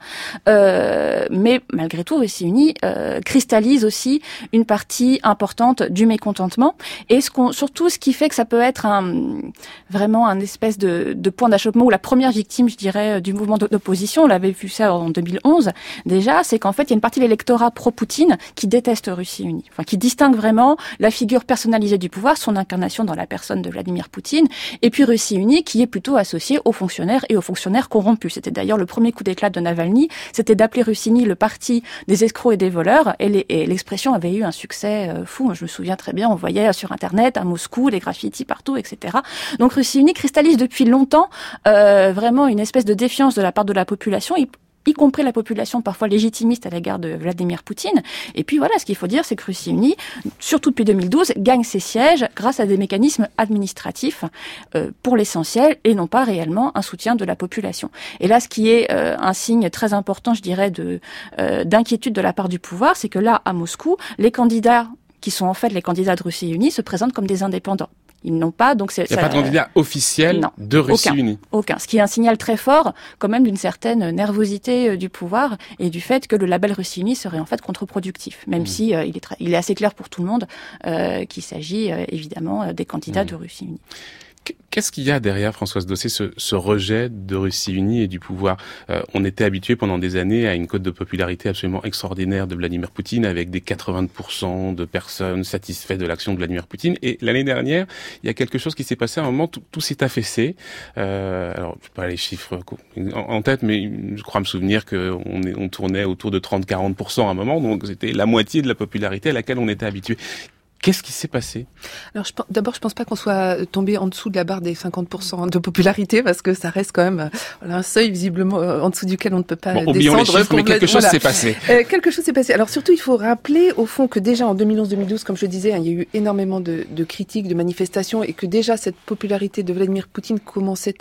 mais malgré tout Russie Unie cristallise aussi une partie importante du mécontentement et surtout ce qui fait que ça peut être vraiment un espèce de point d'achoppement ou la première victime, je dirais, du mouvement d'opposition. On l'avait vu ça en 2011 déjà, c'est qu'en fait il y a une partie de l'électorat pro-Poutine qui déteste Russie Unie, enfin qui distingue vraiment la figure personnalisée du pouvoir, son incarnation dans la personne de Vladimir Poutine, et puis Russie Unie qui est plutôt associée aux fonctionnaires et aux fonctionnaires corrompus. C'était d'ailleurs le premier coup d'éclat de Navalny, c'était d'appeler Russie Unie le parti des escrocs et des voleurs, et l'expression avait eu un succès fou. Moi, je me souviens très bien, on voyait sur Internet, à Moscou, des graffitis partout, etc. Donc Russie Unie cristallise depuis longtemps vraiment une espèce de défiance de la part de la population, y compris la population parfois légitimiste à l'égard de Vladimir Poutine. Et puis voilà, ce qu'il faut dire, c'est que Russie Unie, surtout depuis 2012, gagne ses sièges grâce à des mécanismes administratifs pour l'essentiel et non pas réellement un soutien de la population. Et là, ce qui est un signe très important, je dirais, d'inquiétude de la part du pouvoir, c'est que là, à Moscou, les candidats qui sont en fait les candidats de Russie Unie se présentent comme des indépendants. Ils n'ont pas, donc il n'y a pas de candidat officiel de Russie Unie. Aucun. Ce qui est un signal très fort, quand même, d'une certaine nervosité du pouvoir et du fait que le label Russie Unie serait en fait contre-productif, même si il est assez clair pour tout le monde qu'il s'agit évidemment des candidats de Russie Unie. Qu'est-ce qu'il y a derrière, Françoise Dossé, ce rejet de Russie Unie et du pouvoir? On était habitué pendant des années à une cote de popularité absolument extraordinaire de Vladimir Poutine, avec des 80% de personnes satisfaites de l'action de Vladimir Poutine. Et l'année dernière, il y a quelque chose qui s'est passé à un moment, tout s'est affaissé. Alors, je sais pas les chiffres en tête, mais je crois me souvenir qu'on tournait autour de 30-40% à un moment, donc c'était la moitié de la popularité à laquelle on était habitué. Qu'est-ce qui s'est passé? Alors, d'abord, je pense pas qu'on soit tombé en dessous de la barre des 50% de popularité, parce que ça reste quand même un seuil visiblement en dessous duquel on ne peut pas descendre. Oublions les chiffres, mais quelque chose s'est passé. Quelque chose s'est passé. Alors surtout, il faut rappeler au fond que déjà en 2011-2012, comme je le disais, il y a eu énormément de critiques, de manifestations, et que déjà cette popularité de Vladimir Poutine commençait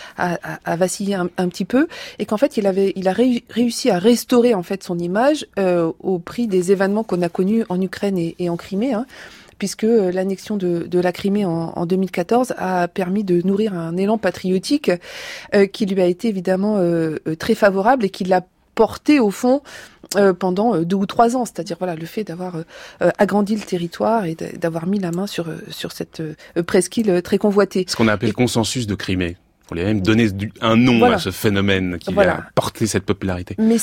à vaciller un petit peu, et qu'en fait, il a réussi à restaurer en fait son image au prix des événements qu'on a connus en Ukraine et en Crimée, puisque l'annexion de la Crimée en 2014 a permis de nourrir un élan patriotique qui lui a été évidemment très favorable et qui l'a porté au fond pendant 2 ou 3 ans, c'est-à-dire voilà le fait d'avoir agrandi le territoire et d'avoir mis la main sur cette presqu'île très convoitée. Ce qu'on a appelé le consensus de Crimée. On lui a même donné un nom à ce phénomène qui a porté cette popularité. Mais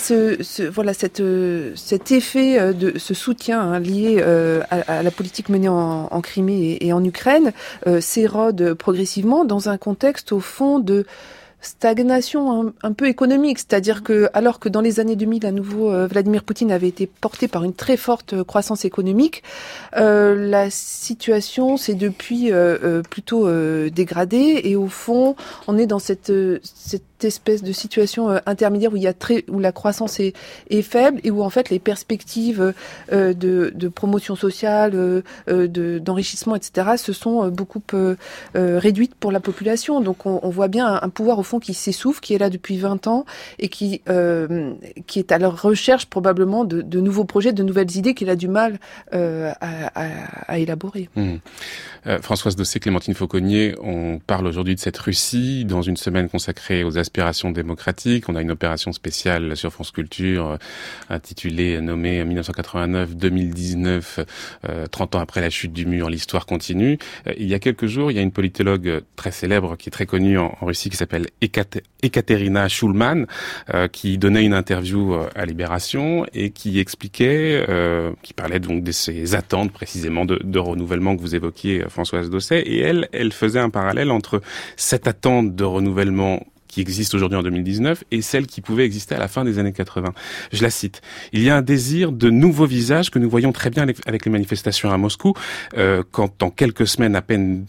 cet effet de ce soutien lié à la politique menée en Crimée et en Ukraine s'érode progressivement dans un contexte au fond de stagnation un peu économique, c'est-à-dire que alors que dans les années 2000 à nouveau Vladimir Poutine avait été porté par une très forte croissance économique, la situation s'est depuis plutôt dégradée et au fond on est dans cette espèce de situation intermédiaire où la croissance est faible et où en fait les perspectives de promotion sociale, d'enrichissement, etc. se sont beaucoup réduites pour la population. Donc on voit bien un pouvoir au fond qui s'essouffle, qui est là depuis 20 ans et qui est à leur recherche probablement de nouveaux projets, de nouvelles idées qu'il a du mal à élaborer. Françoise Dossé, Clémentine Fauconnier, on parle aujourd'hui de cette Russie dans une semaine consacrée aux aspirations démocratiques. On a une opération spéciale sur France Culture nommée 1989-2019, 30 ans après la chute du mur, l'histoire continue. Il y a quelques jours, il y a une politologue très célèbre qui est très connue en Russie qui s'appelle Ekaterina Shulman, qui donnait une interview à Libération et qui expliquait, qui parlait donc de ces attentes précisément de renouvellement que vous évoquiez, Françoise Dosset, et elle faisait un parallèle entre cette attente de renouvellement qui existe aujourd'hui en 2019 et celle qui pouvait exister à la fin des années 80. Je la cite. Il y a un désir de nouveaux visages que nous voyons très bien avec les manifestations à Moscou, quand en quelques semaines à peine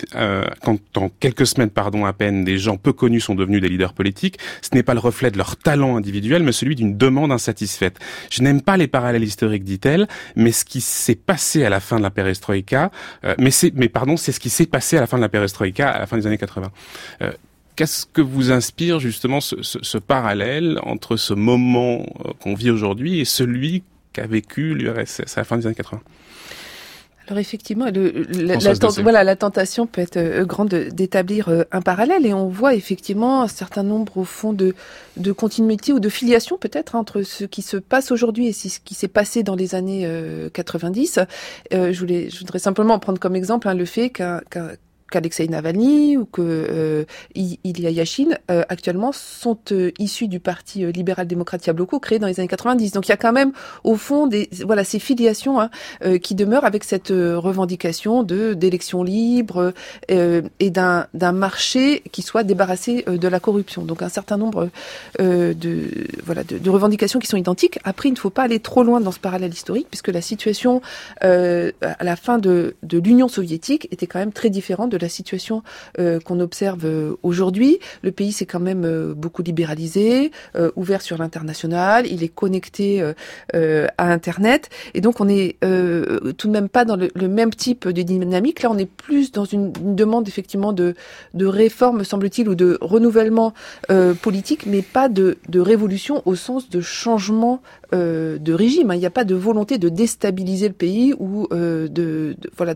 des gens peu connus sont devenus des leaders politiques. Ce n'est pas le reflet de leur talent individuel, mais celui d'une demande insatisfaite. Je n'aime pas les parallèles historiques, dit-elle, mais ce qui s'est passé à la fin de la perestroïka, c'est ce qui s'est passé à la fin de la perestroïka à la fin des années 80. Qu'est-ce que vous inspire justement ce parallèle entre ce moment qu'on vit aujourd'hui et celui qu'a vécu l'URSS à la fin des années 80 ? Alors effectivement, la tentation peut être grande d'établir un parallèle et on voit effectivement un certain nombre au fond de continuité ou de filiation peut-être entre ce qui se passe aujourd'hui et ce qui s'est passé dans les années 90. Je voudrais simplement prendre comme exemple le fait qu'Alexeï Navalny ou que Ilya Yashin actuellement sont issus du parti libéral-démocrate Yabloko créé dans les années 90. Donc il y a quand même au fond ces filiations qui demeurent avec cette revendication d'élections libres et d'un marché qui soit débarrassé de la corruption. Donc un certain nombre de revendications qui sont identiques. Après, il ne faut pas aller trop loin dans ce parallèle historique puisque la situation à la fin de l'Union soviétique était quand même très différente de la situation qu'on observe aujourd'hui. Le pays s'est quand même beaucoup libéralisé, ouvert sur l'international, il est connecté à Internet, et donc on est tout de même pas dans le même type de dynamique. Là, on est plus dans une demande effectivement de réforme, semble-t-il, ou de renouvellement politique, mais pas de révolution au sens de changement de régime. Il n'y a pas de volonté de déstabiliser le pays ou de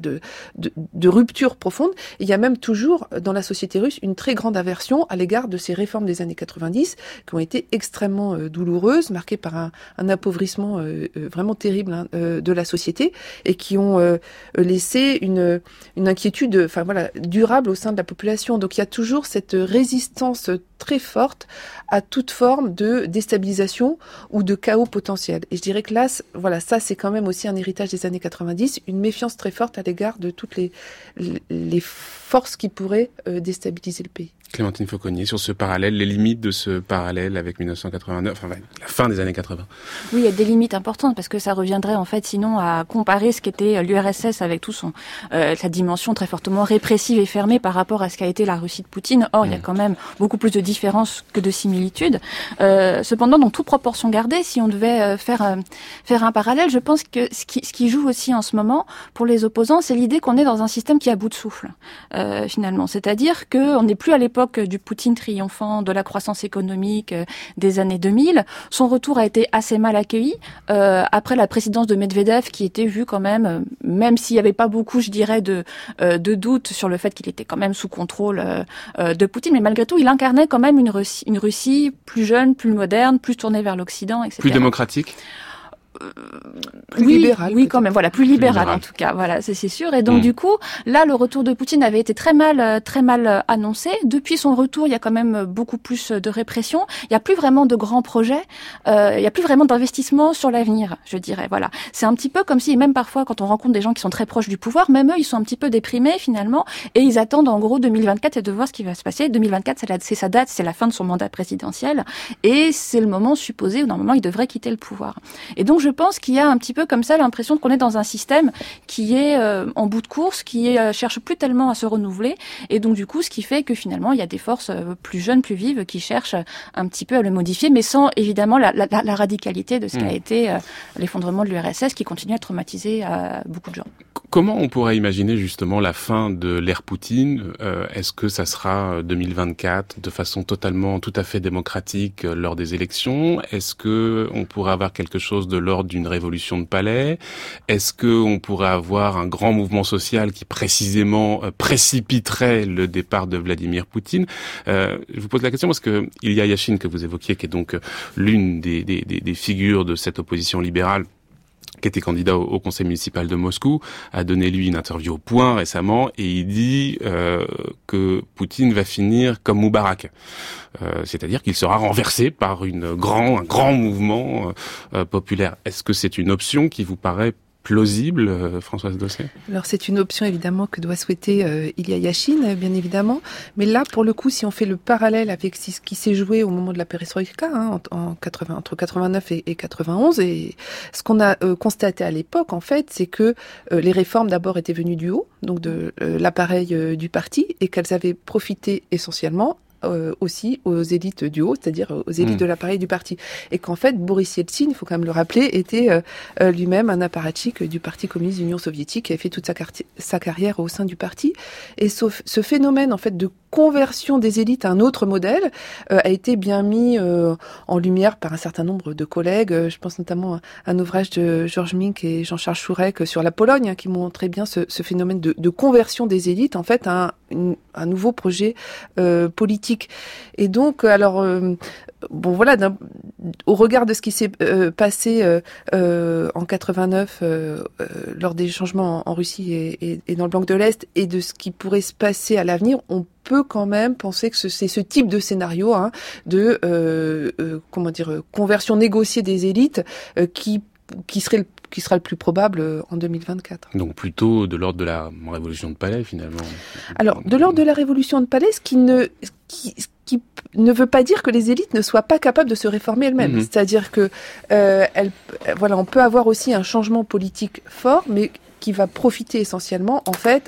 rupture profonde. Il y a même toujours dans la société russe une très grande aversion à l'égard de ces réformes des années 90 qui ont été extrêmement douloureuses, marquées par un appauvrissement vraiment terrible de la société et qui ont laissé une inquiétude durable au sein de la population. Donc il y a toujours cette résistance très forte à toute forme de déstabilisation ou de chaos potentiel. Et je dirais que là, ça c'est quand même aussi un héritage des années 90, une méfiance très forte à l'égard de toutes les forces qui pourraient déstabiliser le pays. Clémentine Fauconnier, sur ce parallèle, les limites de ce parallèle avec 1989, la fin des années 80. Oui, il y a des limites importantes parce que ça reviendrait en fait sinon à comparer ce qu'était l'URSS avec tout sa dimension très fortement répressive et fermée par rapport à ce qu'a été la Russie de Poutine. Or, il y a quand même beaucoup plus de différences que de similitudes. Cependant, dans toute proportion gardée, si on devait faire un parallèle, je pense que ce qui joue aussi en ce moment pour les opposants, c'est l'idée qu'on est dans un système qui est à bout de souffle, finalement. C'est-à-dire qu'on n'est plus à l'époque du Poutine triomphant, de la croissance économique des années 2000. Son retour a été assez mal accueilli après la présidence de Medvedev qui était vue quand même s'il n'y avait pas beaucoup, je dirais, de doutes sur le fait qu'il était quand même sous contrôle de Poutine, mais malgré tout, il incarnait quand même une Russie plus jeune, plus moderne, plus tournée vers l'Occident, etc. Plus démocratique ? plus oui, libéral. Oui, quand même. Voilà, plus libéral en tout cas. Voilà, c'est sûr. Et donc du coup, là, le retour de Poutine avait été très mal annoncé. Depuis son retour, il y a quand même beaucoup plus de répression. Il n'y a plus vraiment de grands projets. Il n'y a plus vraiment d'investissement sur l'avenir, je dirais. Voilà, c'est un petit peu comme si, même parfois, quand on rencontre des gens qui sont très proches du pouvoir, même eux, ils sont un petit peu déprimés finalement, et ils attendent en gros 2024 et de voir ce qui va se passer. 2024, c'est sa date, c'est la fin de son mandat présidentiel, et c'est le moment supposé où normalement il devrait quitter le pouvoir. Et donc je pense qu'il y a un petit peu comme ça l'impression qu'on est dans un système qui est en bout de course, qui cherche plus tellement à se renouveler, et donc du coup ce qui fait que finalement il y a des forces plus jeunes, plus vives qui cherchent un petit peu à le modifier, mais sans évidemment la radicalité de ce qu'a été l'effondrement de l'URSS qui continue à traumatiser beaucoup de gens. Comment on pourrait imaginer justement la fin de l'ère Poutine ? Est-ce que ça sera 2024 de façon tout à fait démocratique lors des élections ? Est-ce que on pourrait avoir quelque chose de l'ordre d'une révolution de palais ? Est-ce que on pourrait avoir un grand mouvement social qui précisément précipiterait le départ de Vladimir Poutine ? Je vous pose la question parce que Ilya Yashin, que vous évoquiez, qui est donc l'une des figures de cette opposition libérale, qui était candidat au conseil municipal de Moscou, a donné lui une interview au Point récemment, et il dit que Poutine va finir comme Moubarak, c'est-à-dire qu'il sera renversé par un grand mouvement populaire. Est-ce que c'est une option qui vous paraît plausible, Françoise Dosset ? Alors c'est une option évidemment que doit souhaiter Ilya Yashin, bien évidemment. Mais là, pour le coup, si on fait le parallèle avec ce qui s'est joué au moment de la perestroïka, entre 89 et 91, et ce qu'on a constaté à l'époque, en fait, c'est que les réformes d'abord étaient venues du haut, donc de l'appareil du parti, et qu'elles avaient profité essentiellement aussi aux élites du haut, c'est-à-dire aux élites de l'appareil du parti. Et qu'en fait, Boris Yeltsin, il faut quand même le rappeler, était lui-même un apparatchik du Parti communiste de l'Union soviétique, qui avait fait toute sa carrière au sein du parti. Et ce phénomène, en fait, de conversion des élites à un autre modèle a été bien mis en lumière par un certain nombre de collègues. Je pense notamment à un ouvrage de Georges Mink et Jean-Charles Chourek sur la Pologne, qui montrait bien ce phénomène de conversion des élites, en fait, à un nouveau projet politique. Et donc, alors, bon voilà, au regard de ce qui s'est passé en 89 lors des changements en Russie et dans le bloc de l'Est, et de ce qui pourrait se passer à l'avenir, on peut quand même penser que c'est ce type de scénario de conversion négociée des élites qui sera le plus probable en 2024. Donc plutôt de l'ordre de la révolution de palais, finalement. Alors, de l'ordre de la révolution de palais, ce qui ne veut pas dire que les élites ne soient pas capables de se réformer elles-mêmes. C'est-à-dire que on peut avoir aussi un changement politique fort, mais qui va profiter essentiellement, en fait,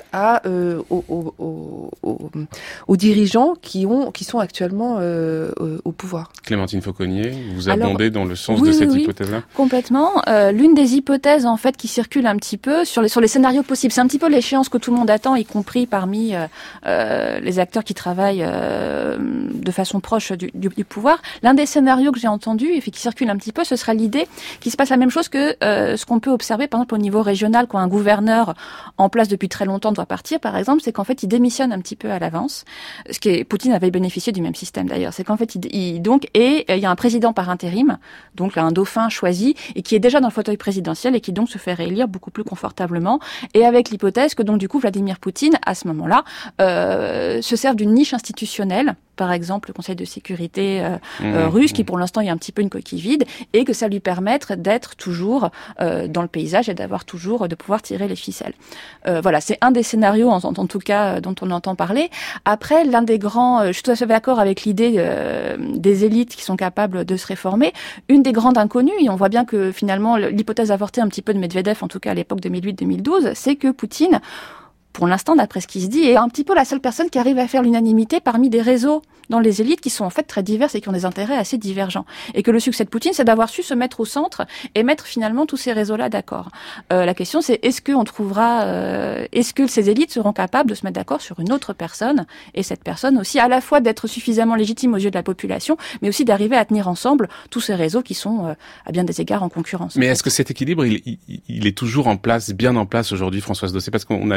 aux dirigeants qui sont actuellement au pouvoir. Clémentine Fauconnier, vous abondez dans le sens de cette hypothèse-là ? Complètement. L'une des hypothèses, en fait, qui circule un petit peu sur les scénarios possibles, c'est un petit peu l'échéance que tout le monde attend, y compris parmi les acteurs qui travaillent de façon proche du pouvoir. L'un des scénarios que j'ai entendu et qui circule un petit peu, ce sera l'idée qu'il se passe la même chose que ce qu'on peut observer, par exemple, au niveau régional, quand un gouverneur en place depuis très longtemps doit partir, par exemple, c'est qu'en fait, il démissionne un petit peu à l'avance. Poutine avait bénéficié du même système, d'ailleurs. C'est qu'en fait, il y a un président par intérim, donc un dauphin choisi, et qui est déjà dans le fauteuil présidentiel, et qui donc se fait réélire beaucoup plus confortablement, et avec l'hypothèse que donc, du coup, Vladimir Poutine, à ce moment-là, se serve d'une niche institutionnelle, par exemple le Conseil de sécurité russe, qui pour l'instant est un petit peu une coquille vide, et que ça lui permette d'être toujours dans le paysage et de pouvoir tirer les ficelles. Voilà, c'est un des scénarios, en tout cas, dont on entend parler. Après, l'un des grands, je suis tout à fait d'accord avec l'idée des élites qui sont capables de se réformer. Une des grandes inconnues, et on voit bien que finalement l'hypothèse avortée un petit peu de Medvedev, en tout cas à l'époque 2008-2012, c'est que Poutine, pour l'instant, d'après ce qui se dit, est un petit peu la seule personne qui arrive à faire l'unanimité parmi des réseaux dans les élites qui sont en fait très diverses et qui ont des intérêts assez divergents. Et que le succès de Poutine, c'est d'avoir su se mettre au centre et mettre finalement tous ces réseaux-là d'accord. La question, c'est est-ce que ces élites seront capables de se mettre d'accord sur une autre personne, et cette personne aussi à la fois d'être suffisamment légitime aux yeux de la population, mais aussi d'arriver à tenir ensemble tous ces réseaux qui sont à bien des égards en concurrence. Mais est-ce que cet équilibre, il est toujours bien en place aujourd'hui, Françoise Dosset, parce qu'on a vu ces derniers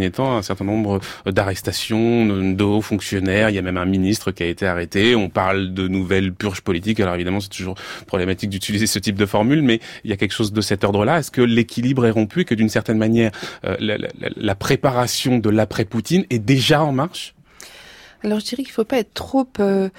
derniers temps un certain nombre d'arrestations de hauts fonctionnaires. Il y a même un ministre qui a été arrêté. On parle de nouvelles purges politiques. Alors évidemment, c'est toujours problématique d'utiliser ce type de formule, mais il y a quelque chose de cet ordre-là. Est-ce que l'équilibre est rompu et que d'une certaine manière, la préparation de l'après-Poutine est déjà en marche? Alors je dirais qu'il ne faut pas être trop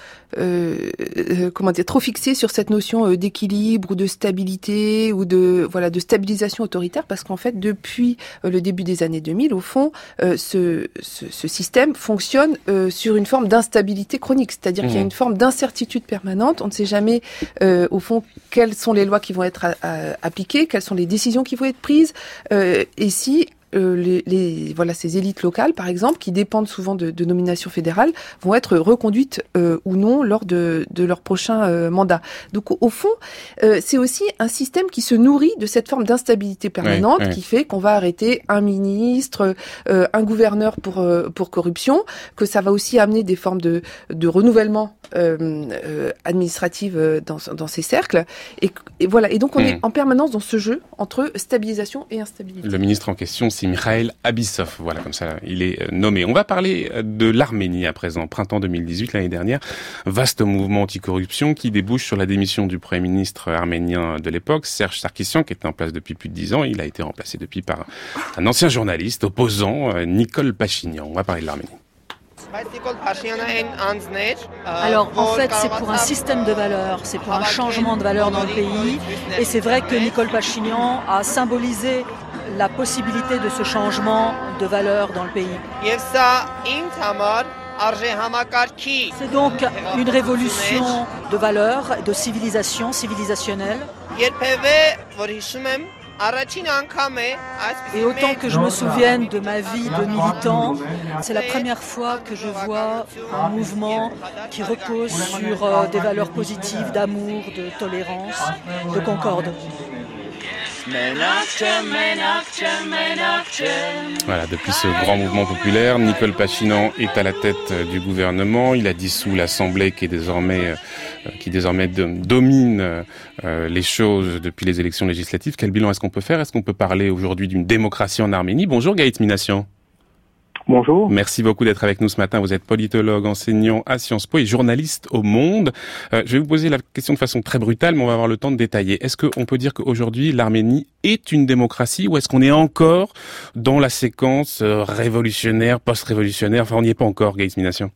trop fixé sur cette notion d'équilibre ou de stabilité ou de stabilisation autoritaire, parce qu'en fait depuis le début des années 2000, au fond, ce système fonctionne sur une forme d'instabilité chronique, c'est-à-dire qu'il y a une forme d'incertitude permanente. On ne sait jamais au fond quelles sont les lois qui vont être appliquées, quelles sont les décisions qui vont être prises, et si ces élites locales, par exemple, qui dépendent souvent de nominations fédérales, vont être reconduites ou non lors de leur prochain mandat. Donc, au fond, c'est aussi un système qui se nourrit de cette forme d'instabilité permanente qui fait qu'on va arrêter un ministre, un gouverneur pour corruption, que ça va aussi amener des formes de renouvellement administratif dans ces cercles. Et voilà. Et donc, on est en permanence dans ce jeu entre stabilisation et instabilité. Le ministre en question, c'est Mikhail Abbasov. Voilà, comme ça, il est nommé. On va parler de l'Arménie à présent. Printemps 2018, l'année dernière, vaste mouvement anticorruption qui débouche sur la démission du Premier ministre arménien de l'époque, Serge Sarkissian, qui était en place depuis plus de 10 ans. Il a été remplacé depuis par un ancien journaliste opposant, Nicole Pachinian. On va parler de l'Arménie. Alors en fait c'est pour un système de valeurs, c'est pour un changement de valeurs dans le pays, et c'est vrai que Nicole Pachinian a symbolisé la possibilité de ce changement de valeurs dans le pays. C'est donc une révolution de valeurs, de civilisation, civilisationnelle. Et autant que je me souvienne de ma vie de militant, c'est la première fois que je vois un mouvement qui repose sur des valeurs positives d'amour, de tolérance, de concorde. Voilà, depuis ce grand mouvement populaire, Nicole Pachinian est à la tête du gouvernement. Il a dissous l'Assemblée qui désormais domine les choses depuis les élections législatives. Quel bilan est-ce qu'on peut faire? Est-ce qu'on peut parler aujourd'hui d'une démocratie en Arménie? Bonjour Gaït Minassian. Bonjour. Merci beaucoup d'être avec nous ce matin. Vous êtes politologue, enseignant à Sciences Po et journaliste au Monde. Je vais vous poser la question de façon très brutale, mais on va avoir le temps de détailler. Est-ce qu'on peut dire qu'aujourd'hui, l'Arménie est une démocratie, ou est-ce qu'on est encore dans la séquence révolutionnaire, post-révolutionnaire? Enfin, on n'y est pas encore, Gaït Minassian.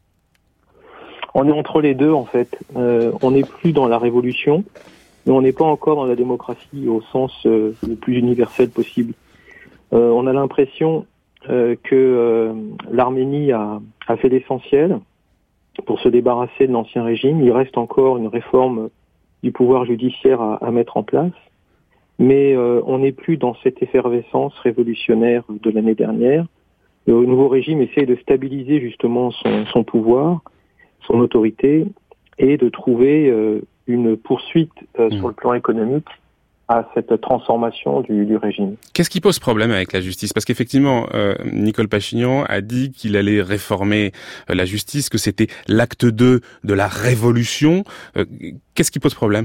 On est entre les deux, en fait. On n'est plus dans la révolution, mais on n'est pas encore dans la démocratie au sens le plus universel possible. On a l'impression que l'Arménie a fait l'essentiel pour se débarrasser de l'ancien régime. Il reste encore une réforme du pouvoir judiciaire à mettre en place, mais on n'est plus dans cette effervescence révolutionnaire de l'année dernière. Le nouveau régime essaie de stabiliser justement son pouvoir, son autorité, et de trouver une poursuite sur le plan économique à cette transformation du régime. Qu'est-ce qui pose problème avec la justice? Parce qu'effectivement, Nicole Pachinian a dit qu'il allait réformer la justice, que c'était l'acte 2 de la révolution. Qu'est-ce qui pose problème?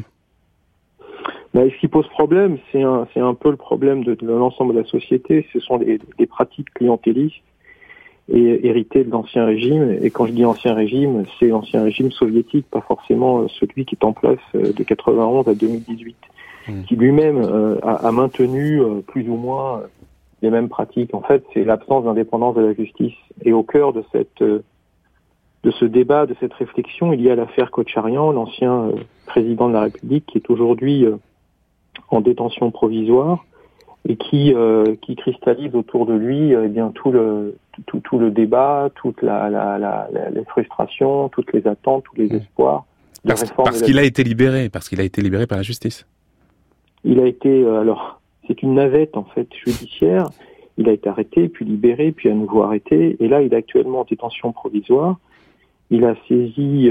Ce qui pose problème, c'est un peu le problème de l'ensemble de la société. Ce sont des pratiques clientélistes et héritées de l'ancien régime. Et quand je dis ancien régime, c'est l'ancien régime soviétique, pas forcément celui qui est en place de 91 à 2018. Qui lui-même a maintenu plus ou moins les mêmes pratiques. En fait, c'est l'absence d'indépendance de la justice. Et au cœur de ce débat, de cette réflexion, il y a l'affaire Kotcharyan, l'ancien président de la République, qui est aujourd'hui en détention provisoire et qui cristallise autour de lui tout le débat, toute les frustrations, toutes les attentes, tous les espoirs. Parce qu'il a été libéré par la justice. Il a été, c'est une navette en fait judiciaire. Il a été arrêté, puis libéré, puis à nouveau arrêté. Et là, il est actuellement en détention provisoire. Il a saisi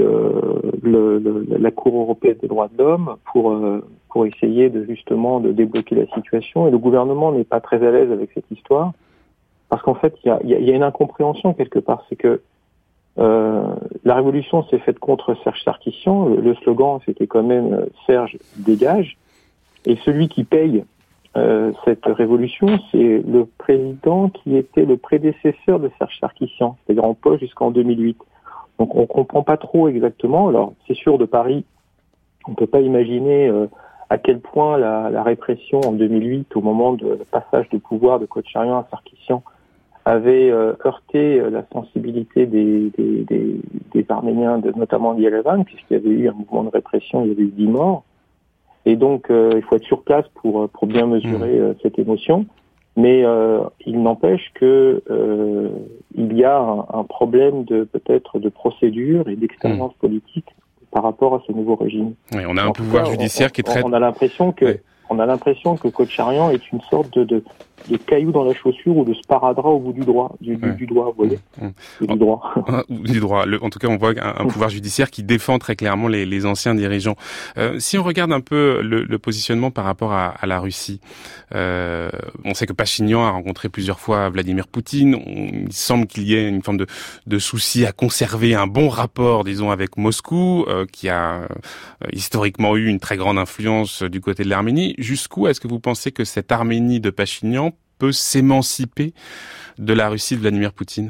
la Cour européenne des droits de l'homme pour essayer de débloquer la situation. Et le gouvernement n'est pas très à l'aise avec cette histoire, parce qu'en fait, il y a une incompréhension quelque part. C'est que la révolution s'est faite contre Serge Sarkissian. Le slogan, c'était quand même Serge dégage. Et celui qui paye cette révolution, c'est le président qui était le prédécesseur de Serge Sarkissian, c'est-à-dire en poste jusqu'en 2008. Donc on comprend pas trop exactement. Alors c'est sûr, de Paris, on peut pas imaginer à quel point la répression en 2008, au moment de passage de pouvoir de Kocharyan à Sarkissian, avait heurté la sensibilité des Arméniens, notamment d'Yerevan, puisqu'il y avait eu un mouvement de répression, il y avait eu 10 morts. Et donc, il faut être sur place pour bien mesurer cette émotion. Mais il n'empêche que il y a un problème peut-être de procédure et d'expérience politique par rapport à ce nouveau régime. Oui, on a un pouvoir judiciaire qui est très... On a l'impression que Kocharyan est une sorte de caillou dans la chaussure ou de sparadrap au bout du doigt, du doigt, vous voyez, du droit. Du droit. En tout cas, on voit un pouvoir judiciaire qui défend très clairement les anciens dirigeants. Si on regarde un peu le positionnement par rapport à la Russie, on sait que Pachinian a rencontré plusieurs fois Vladimir Poutine. Il semble qu'il y ait une forme de souci à conserver un bon rapport, disons, avec Moscou, qui a historiquement eu une très grande influence du côté de l'Arménie. Jusqu'où est-ce que vous pensez que cette Arménie de Pachinian peut s'émanciper de la Russie de Vladimir Poutine?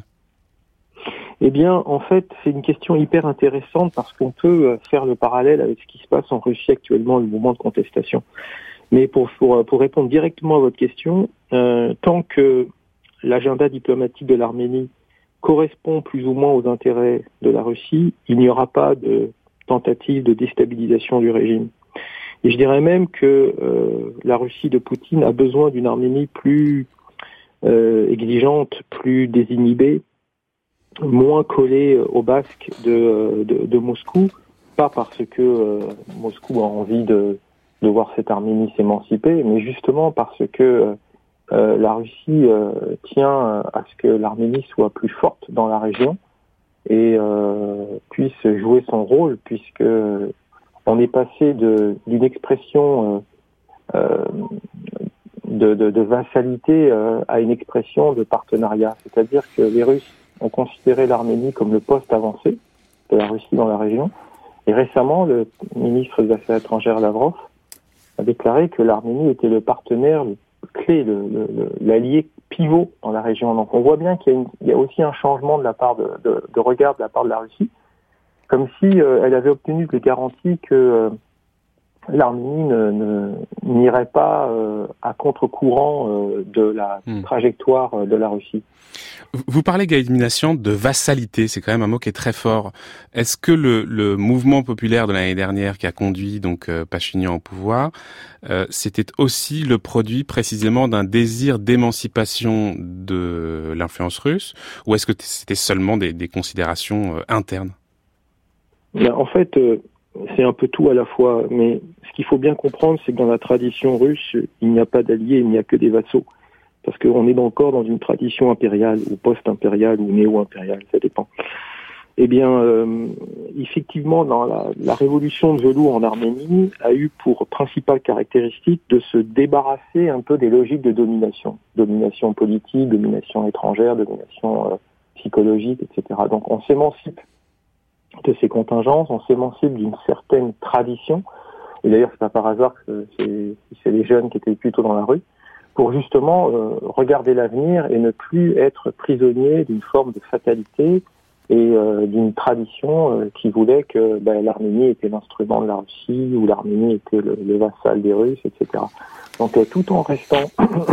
Eh bien, en fait, c'est une question hyper intéressante parce qu'on peut faire le parallèle avec ce qui se passe en Russie actuellement, le mouvement de contestation. Mais pour répondre directement à votre question, tant que l'agenda diplomatique de l'Arménie correspond plus ou moins aux intérêts de la Russie, il n'y aura pas de tentative de déstabilisation du régime. Et je dirais même que la Russie de Poutine a besoin d'une Arménie plus exigeante, plus désinhibée, moins collée au basque de Moscou, pas parce que Moscou a envie de voir cette Arménie s'émanciper, mais justement parce que la Russie tient à ce que l'Arménie soit plus forte dans la région et puisse jouer son rôle, puisque on est passé d'une expression de vassalité à une expression de partenariat. C'est-à-dire que les Russes ont considéré l'Arménie comme le poste avancé de la Russie dans la région. Et récemment, le ministre des Affaires étrangères Lavrov a déclaré que l'Arménie était le partenaire clé, l'allié pivot dans la région. Donc on voit bien qu'il y a aussi un changement de la part de regard de la part de la Russie, comme si elle avait obtenu des garanties que l'Arménie n'irait pas à contre-courant de la trajectoire de la Russie. Vous parlez, Gaël Minassian, de vassalité, c'est quand même un mot qui est très fort. Est-ce que le mouvement populaire de l'année dernière qui a conduit donc Pachinian au pouvoir, c'était aussi le produit précisément d'un désir d'émancipation de l'influence russe, ou est-ce que c'était seulement des considérations internes? En fait, c'est un peu tout à la fois, mais ce qu'il faut bien comprendre, c'est que dans la tradition russe, il n'y a pas d'alliés, il n'y a que des vassaux. Parce qu'on est encore dans une tradition impériale, ou post-impériale, ou néo-impériale, ça dépend. Eh bien, effectivement, dans la révolution de velours en Arménie a eu pour principale caractéristique de se débarrasser un peu des logiques de domination. Domination politique, domination étrangère, domination psychologique, etc. Donc on s'émancipe de ces contingences, on s'émancipe d'une certaine tradition, et d'ailleurs c'est pas par hasard que c'est les jeunes qui étaient plutôt dans la rue, pour justement regarder l'avenir et ne plus être prisonnier d'une forme de fatalité et d'une tradition qui voulait que l'Arménie était l'instrument de la Russie, ou l'Arménie était le vassal des Russes, etc. Donc tout en restant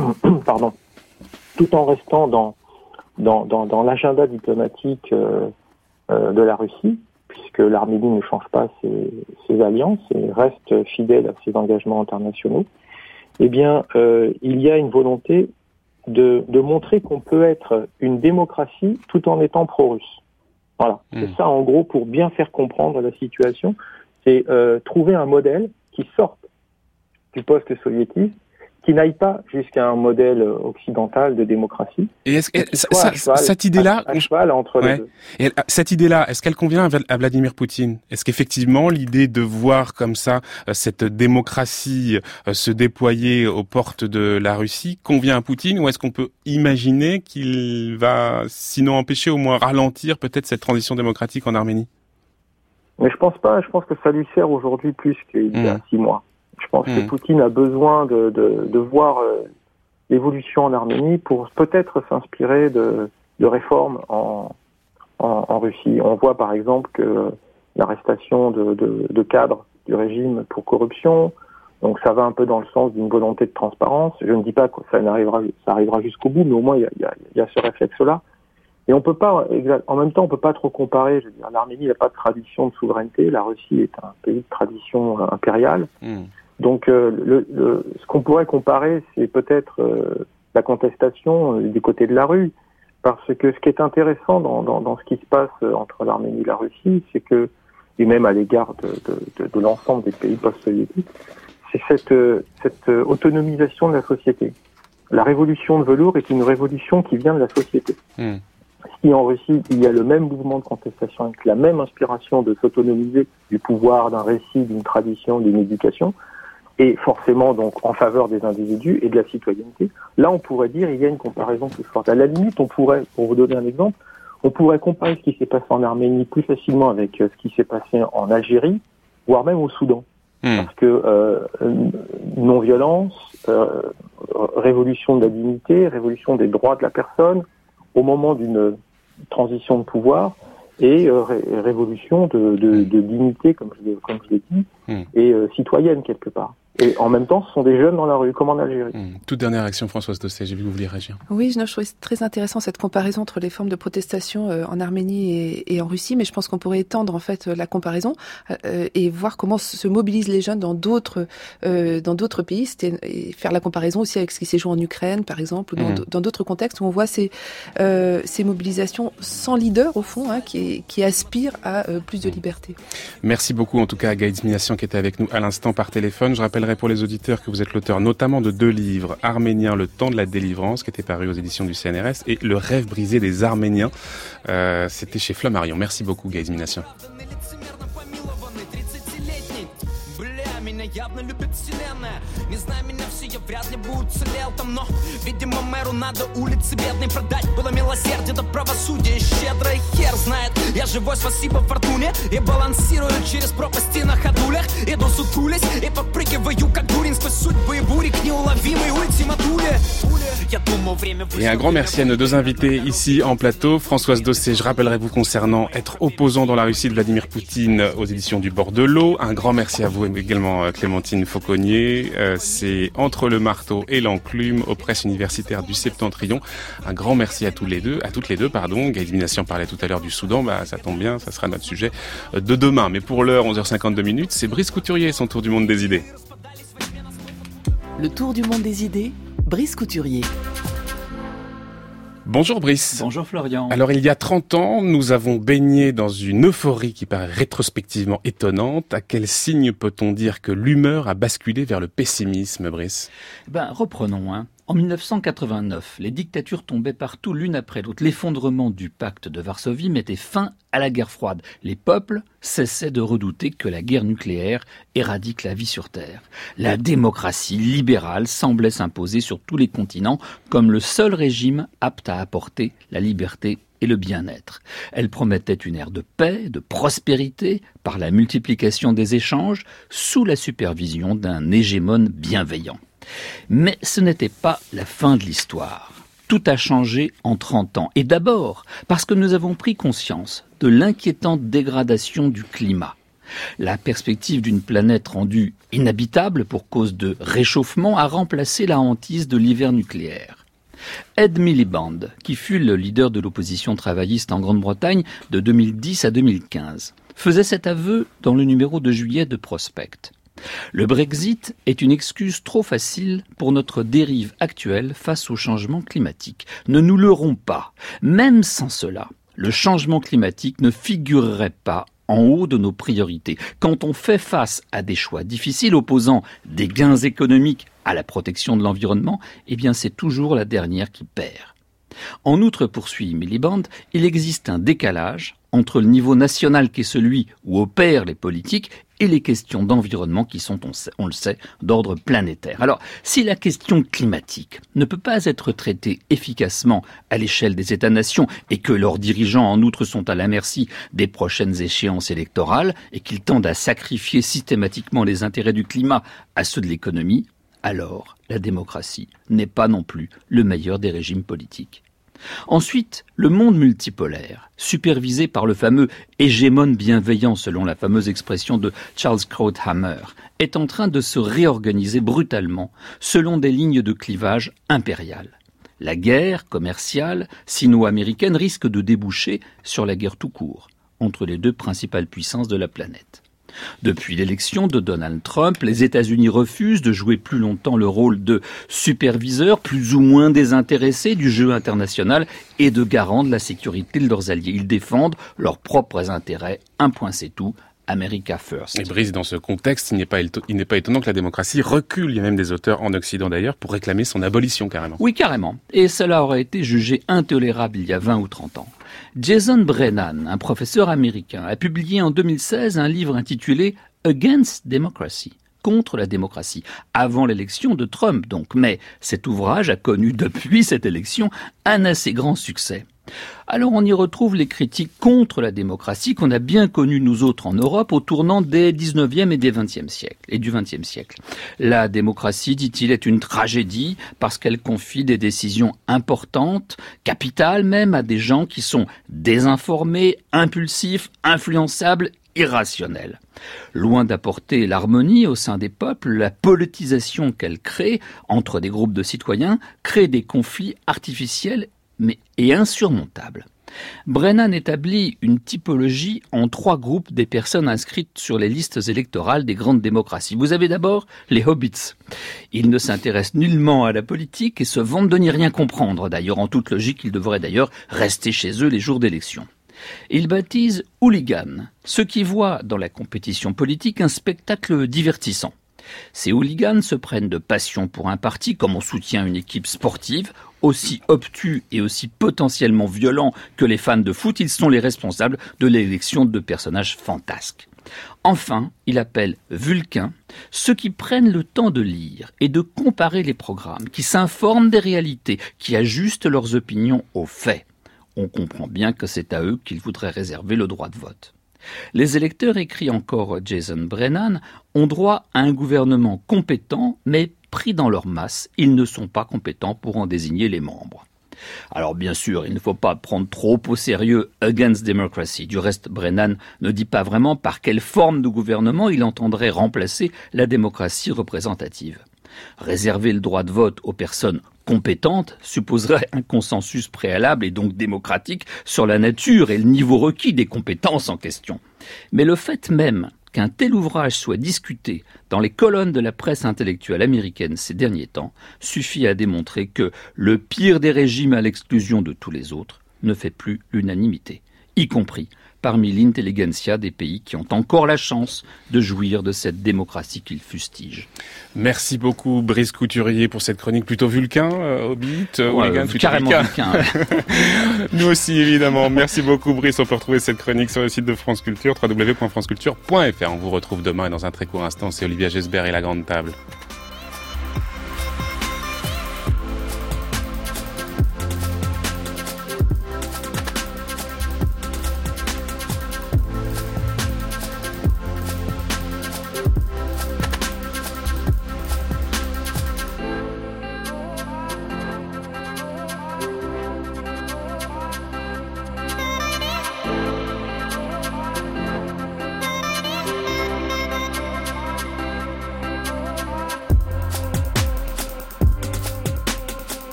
dans l'agenda diplomatique de la Russie, puisque l'Arménie ne change pas ses alliances et reste fidèle à ses engagements internationaux, eh bien, il y a une volonté de montrer qu'on peut être une démocratie tout en étant pro-russe. Voilà. C'est ça, en gros, pour bien faire comprendre la situation, c'est trouver un modèle qui sorte du post-soviétisme, qui n'aille pas jusqu'à un modèle occidental de démocratie. Et est-ce que cette idée-là, entre les deux. Et cette idée-là, est-ce qu'elle convient à Vladimir Poutine? Est-ce qu'effectivement l'idée de voir comme ça cette démocratie se déployer aux portes de la Russie convient à Poutine, ou est-ce qu'on peut imaginer qu'il va, sinon empêcher, au moins ralentir peut-être cette transition démocratique en Arménie? Mais je pense pas. Je pense que ça lui sert aujourd'hui plus qu'il y a 6 mois. Je pense que Poutine a besoin de voir l'évolution en Arménie pour peut-être s'inspirer de réformes en Russie. On voit par exemple que l'arrestation de cadres du régime pour corruption, donc ça va un peu dans le sens d'une volonté de transparence. Je ne dis pas que ça arrivera jusqu'au bout, mais au moins il y a ce réflexe-là. Et on peut pas, en même temps, on peut pas trop comparer. Je veux dire, l'Arménie n'a pas de tradition de souveraineté. La Russie est un pays de tradition impériale. Donc, ce qu'on pourrait comparer, c'est peut-être la contestation du côté de la rue, parce que ce qui est intéressant dans ce qui se passe entre l'Arménie et la Russie, c'est que, et même à l'égard de l'ensemble des pays post-soviétiques, c'est cette autonomisation de la société. La révolution de velours est une révolution qui vient de la société. Si en Russie, il y a le même mouvement de contestation avec la même inspiration de s'autonomiser du pouvoir, d'un récit, d'une tradition, d'une éducation, et forcément donc en faveur des individus et de la citoyenneté, là on pourrait dire il y a une comparaison plus forte. À la limite, on pourrait, pour vous donner un exemple, on pourrait comparer ce qui s'est passé en Arménie plus facilement avec ce qui s'est passé en Algérie, voire même au Soudan. Parce que non-violence, révolution de la dignité, révolution des droits de la personne, au moment d'une transition de pouvoir, et révolution de dignité, comme je l'ai dit, et citoyenne quelque part. Et en même temps, ce sont des jeunes dans la rue, comme en Algérie. Toute dernière réaction, Françoise Dossé, j'ai vu que vous vouliez réagir. Oui, je trouvais très intéressant cette comparaison entre les formes de protestation en Arménie et en Russie, mais je pense qu'on pourrait étendre en fait la comparaison et voir comment se mobilisent les jeunes dans d'autres pays, et faire la comparaison aussi avec ce qui s'est joué en Ukraine, par exemple, ou dans d'autres contextes où on voit ces mobilisations sans leader au fond, qui aspirent à plus de liberté. Merci beaucoup en tout cas à Gaël Zmiassian qui était avec nous à l'instant par téléphone. Je rappellerai pour les auditeurs que vous êtes l'auteur notamment de 2 livres, Arménien, le temps de la délivrance, qui était paru aux éditions du CNRS, et Le rêve brisé des Arméniens. C'était chez Flammarion. Merci beaucoup Gaël Zmiassian. Явно любит вселенная. Не зная меня, все я вряд ли бы уцелел там. Но, видимо, мэру надо улицы бедной продать. Было милосердие до правосудия, щедрый хер знает. Я живой, спасибо фортуне. И балансирую через пропасти на ходулях. Иду сутулясь и подпрыгиваю, как дурень сквозь судьбы и бури к неуловимой ультиматуле. Et un grand merci à nos 2 invités ici en plateau. Françoise Dossé, je rappellerai vous concernant Être opposant dans la Russie de Vladimir Poutine aux éditions du Bord de l'eau. Un grand merci à vous également Clémentine Fauconnier. C'est Entre le marteau et l'enclume aux presses universitaires du Septentrion. Un grand merci à toutes les deux. Gaël Zmiassian parlait tout à l'heure du Soudan. Ça tombe bien, ça sera notre sujet de demain. Mais pour l'heure, 11h52, c'est Brice Couturier, son tour du monde des idées. Le tour du monde des idées, Brice Couturier. Bonjour Brice. Bonjour Florian. Alors il y a 30 ans, nous avons baigné dans une euphorie qui paraît rétrospectivement étonnante. À quel signe peut-on dire que l'humeur a basculé vers le pessimisme, Brice ? Reprenons. En 1989, les dictatures tombaient partout l'une après l'autre. L'effondrement du pacte de Varsovie mettait fin à la guerre froide. Les peuples cessaient de redouter que la guerre nucléaire éradique la vie sur Terre. La démocratie libérale semblait s'imposer sur tous les continents comme le seul régime apte à apporter la liberté et le bien-être. Elle promettait une ère de paix, de prospérité, par la multiplication des échanges, sous la supervision d'un hégémone bienveillant. Mais ce n'était pas la fin de l'histoire. Tout a changé en 30 ans. Et d'abord, parce que nous avons pris conscience de l'inquiétante dégradation du climat. La perspective d'une planète rendue inhabitable pour cause de réchauffement a remplacé la hantise de l'hiver nucléaire. Ed Miliband, qui fut le leader de l'opposition travailliste en Grande-Bretagne de 2010 à 2015, faisait cet aveu dans le numéro de juillet de Prospect. Le Brexit est une excuse trop facile pour notre dérive actuelle face au changement climatique. Ne nous leurrons pas. Même sans cela, le changement climatique ne figurerait pas en haut de nos priorités. Quand on fait face à des choix difficiles opposant des gains économiques à la protection de l'environnement, c'est toujours la dernière qui perd. En outre, poursuit Miliband, il existe un décalage entre le niveau national qui est celui où opèrent les politiques et les questions d'environnement qui sont, on le sait, d'ordre planétaire. Alors, si la question climatique ne peut pas être traitée efficacement à l'échelle des États-nations et que leurs dirigeants, en outre, sont à la merci des prochaines échéances électorales et qu'ils tendent à sacrifier systématiquement les intérêts du climat à ceux de l'économie, alors la démocratie n'est pas non plus le meilleur des régimes politiques. Ensuite, le monde multipolaire, supervisé par le fameux hégémone bienveillant selon la fameuse expression de Charles Krauthammer, est en train de se réorganiser brutalement selon des lignes de clivage impériales. La guerre commerciale sino-américaine risque de déboucher sur la guerre tout court entre les deux principales puissances de la planète. Depuis l'élection de Donald Trump, les États-Unis refusent de jouer plus longtemps le rôle de superviseur plus ou moins désintéressé du jeu international et de garant de la sécurité de leurs alliés. Ils défendent leurs propres intérêts. Un point c'est tout. America First. Et Brice, dans ce contexte, il n'est pas étonnant que la démocratie recule. Il y a même des auteurs en Occident d'ailleurs pour réclamer son abolition carrément. Oui, carrément. Et cela aurait été jugé intolérable il y a 20 ou 30 ans. Jason Brennan, un professeur américain, a publié en 2016 un livre intitulé Against Democracy, contre la démocratie, avant l'élection de Trump donc. Mais cet ouvrage a connu depuis cette élection un assez grand succès. Alors on y retrouve les critiques contre la démocratie qu'on a bien connues nous autres en Europe au tournant des 19e et des 20e siècles, et du 20e siècle. La démocratie, dit-il, est une tragédie parce qu'elle confie des décisions importantes, capitales même, à des gens qui sont désinformés, impulsifs, influençables, irrationnels. Loin d'apporter l'harmonie au sein des peuples, la politisation qu'elle crée entre des groupes de citoyens crée des conflits artificiels et insurmontable. Brennan établit une typologie en 3 groupes des personnes inscrites sur les listes électorales des grandes démocraties. Vous avez d'abord les hobbits. Ils ne s'intéressent nullement à la politique et se vantent de n'y rien comprendre. D'ailleurs, en toute logique, ils devraient d'ailleurs rester chez eux les jours d'élection. Il baptise hooligans, ceux qui voient dans la compétition politique un spectacle divertissant. Ces hooligans se prennent de passion pour un parti comme on soutient une équipe sportive. Aussi obtus et aussi potentiellement violents que les fans de foot, ils sont les responsables de l'élection de personnages fantasques. Enfin, il appelle vulcains ceux qui prennent le temps de lire et de comparer les programmes, qui s'informent des réalités, qui ajustent leurs opinions aux faits. On comprend bien que c'est à eux qu'il voudrait réserver le droit de vote. Les électeurs, écrit encore Jason Brennan, ont droit à un gouvernement compétent, mais pris dans leur masse, ils ne sont pas compétents pour en désigner les membres. Alors bien sûr, il ne faut pas prendre trop au sérieux Against Democracy. Du reste, Brennan ne dit pas vraiment par quelle forme de gouvernement il entendrait remplacer la démocratie représentative. Réserver le droit de vote aux personnes compétentes supposerait un consensus préalable et donc démocratique sur la nature et le niveau requis des compétences en question. Mais le fait même qu'un tel ouvrage soit discuté dans les colonnes de la presse intellectuelle américaine ces derniers temps suffit à démontrer que le pire des régimes à l'exclusion de tous les autres ne fait plus l'unanimité, y compris parmi l'intelligentsia des pays qui ont encore la chance de jouir de cette démocratie qu'ils fustigent. Merci beaucoup Brice Couturier pour cette chronique plutôt vulcain, Hobbit, carrément vulcain. Nous aussi évidemment. Merci beaucoup Brice. On peut retrouver cette chronique sur le site de France Culture, www.franceculture.fr. On vous retrouve demain et dans un très court instant, c'est Olivia Gesbert et la grande table.